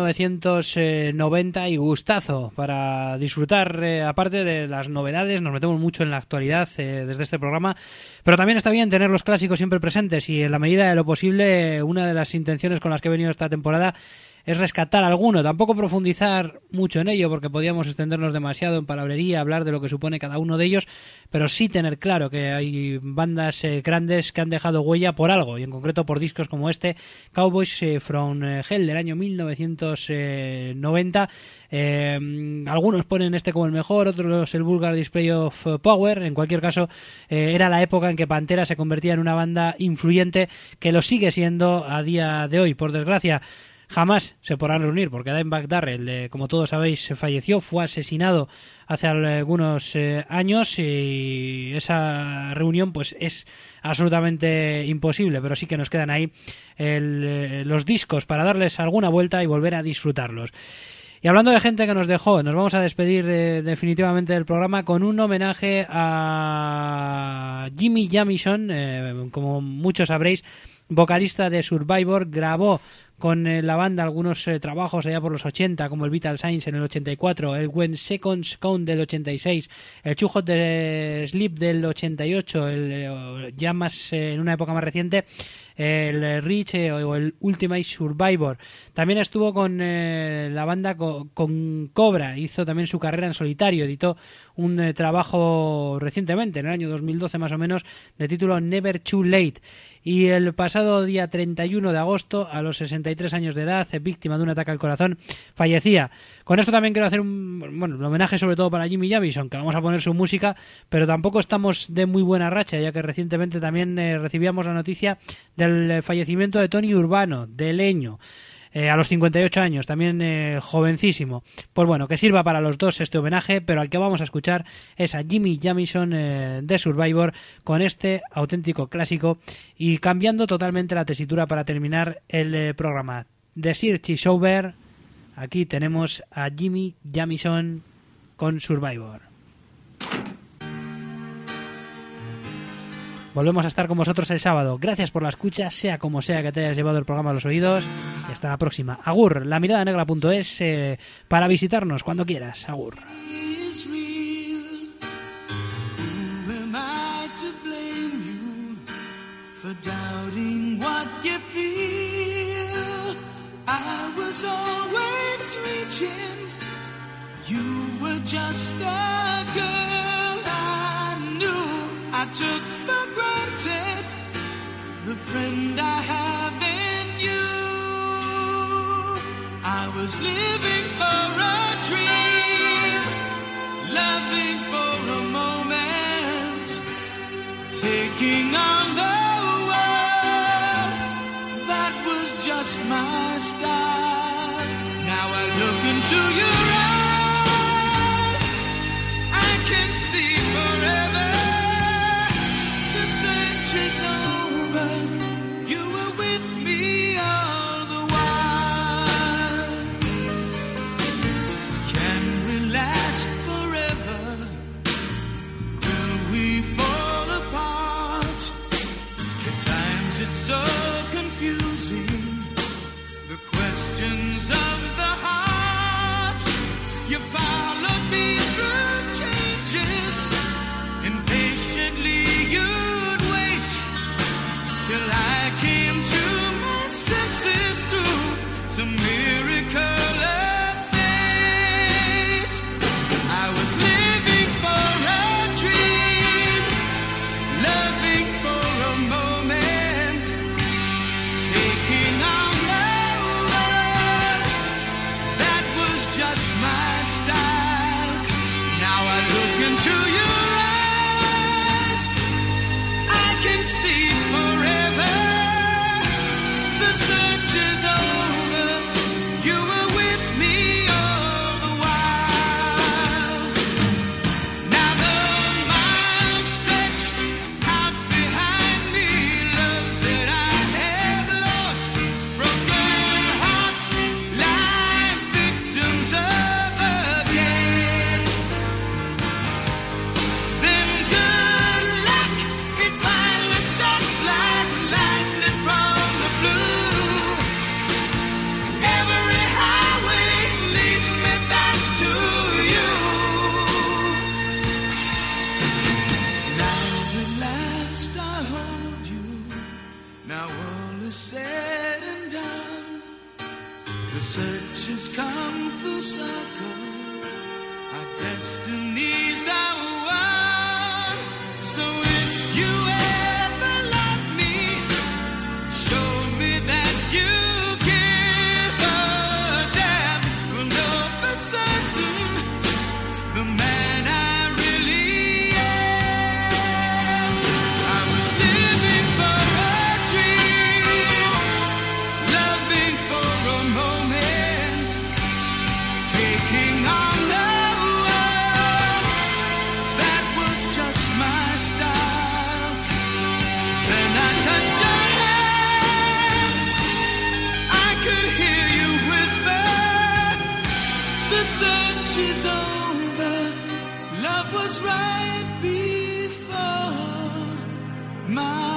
1990 y gustazo para disfrutar, aparte de las novedades. Nos metemos mucho en la actualidad desde este programa, pero también está bien tener los clásicos siempre presentes, y en la medida de lo posible una de las intenciones con las que he venido esta temporada es rescatar alguno, tampoco profundizar mucho en ello porque podíamos extendernos demasiado en palabrería, hablar de lo que supone cada uno de ellos, pero sí tener claro que hay bandas grandes que han dejado huella por algo, y en concreto por discos como este, Cowboys from Hell del año 1990. Algunos ponen este como el mejor, otros el Vulgar Display of Power. En cualquier caso, era la época en que Pantera se convertía en una banda influyente, que lo sigue siendo a día de hoy. Por desgracia, jamás se podrán reunir porque Dimebag Darrell, como todos sabéis, falleció, fue asesinado hace algunos años, y esa reunión pues es absolutamente imposible, pero sí que nos quedan ahí los discos para darles alguna vuelta y volver a disfrutarlos. Y hablando de gente que nos dejó, nos vamos a despedir definitivamente del programa con un homenaje a Jimmy Jamison. Como muchos sabréis, vocalista de Survivor, grabó con la banda algunos trabajos allá por los 80, como el Vital Signs en el 84, el When Seconds Count del 86, el Too Hot de Sleep del 88, ya más en una época más reciente, el Reach o el Ultimate Survivor. También estuvo con la banda con Cobra, hizo también su carrera en solitario, editó un trabajo recientemente, en el año 2012 más o menos, de título Never Too Late. Y el pasado día 31 de agosto, a los 63 años de edad, víctima de un ataque al corazón, fallecía. Con esto también quiero hacer un homenaje sobre todo para Jimmy Jamison, que vamos a poner su música, pero tampoco estamos de muy buena racha, ya que recientemente también recibíamos la noticia del fallecimiento de Tony Urbano, de Leño. A los 58 años, también jovencísimo. Pues bueno, que sirva para los dos este homenaje, pero al que vamos a escuchar es a Jimmy Jamison de Survivor, con este auténtico clásico, y cambiando totalmente la tesitura para terminar el programa. The Search is Over. Aquí tenemos a Jimmy Jamison con Survivor. Volvemos a estar con vosotros el sábado. Gracias por la escucha, sea como sea que te hayas llevado el programa a los oídos. Y hasta la próxima. Agur, lamiradanegra.es para visitarnos cuando quieras. Agur. I took for granted the friend I have in you. I was living for a dream, loving for a moment, taking on the world. That was just my style. Now I look into your eyes, I can see forever. It's over. You were with me all the while. Can we last forever? Will we fall apart? At times it's so confusing. The questions of the heart. You followed me through changes. Impatiently you'd wait till I came to my senses through some miracle of fate. I was living for a dream, loving for a moment, taking on the world. That was just my style. Now I look into your eyes, I can see forever. The search is over. You were with me all the while. Now the miles stretch out behind me. Loves that I have lost. Broken hearts lie victims of again. Then good luck, it finally struck like lightning from the blue. Every highway's leading me back to you. Now at last I hold you. Now all is said and done. The search has come full circle. Our destinies are one. So if you ever love me, show me that you give a damn. We'll know for certain the man I really am. I was living for a dream, loving for a moment, taking on the world. That was just my style. Then I touched your hand, I could hear you whisper, the search is over. Love was right before my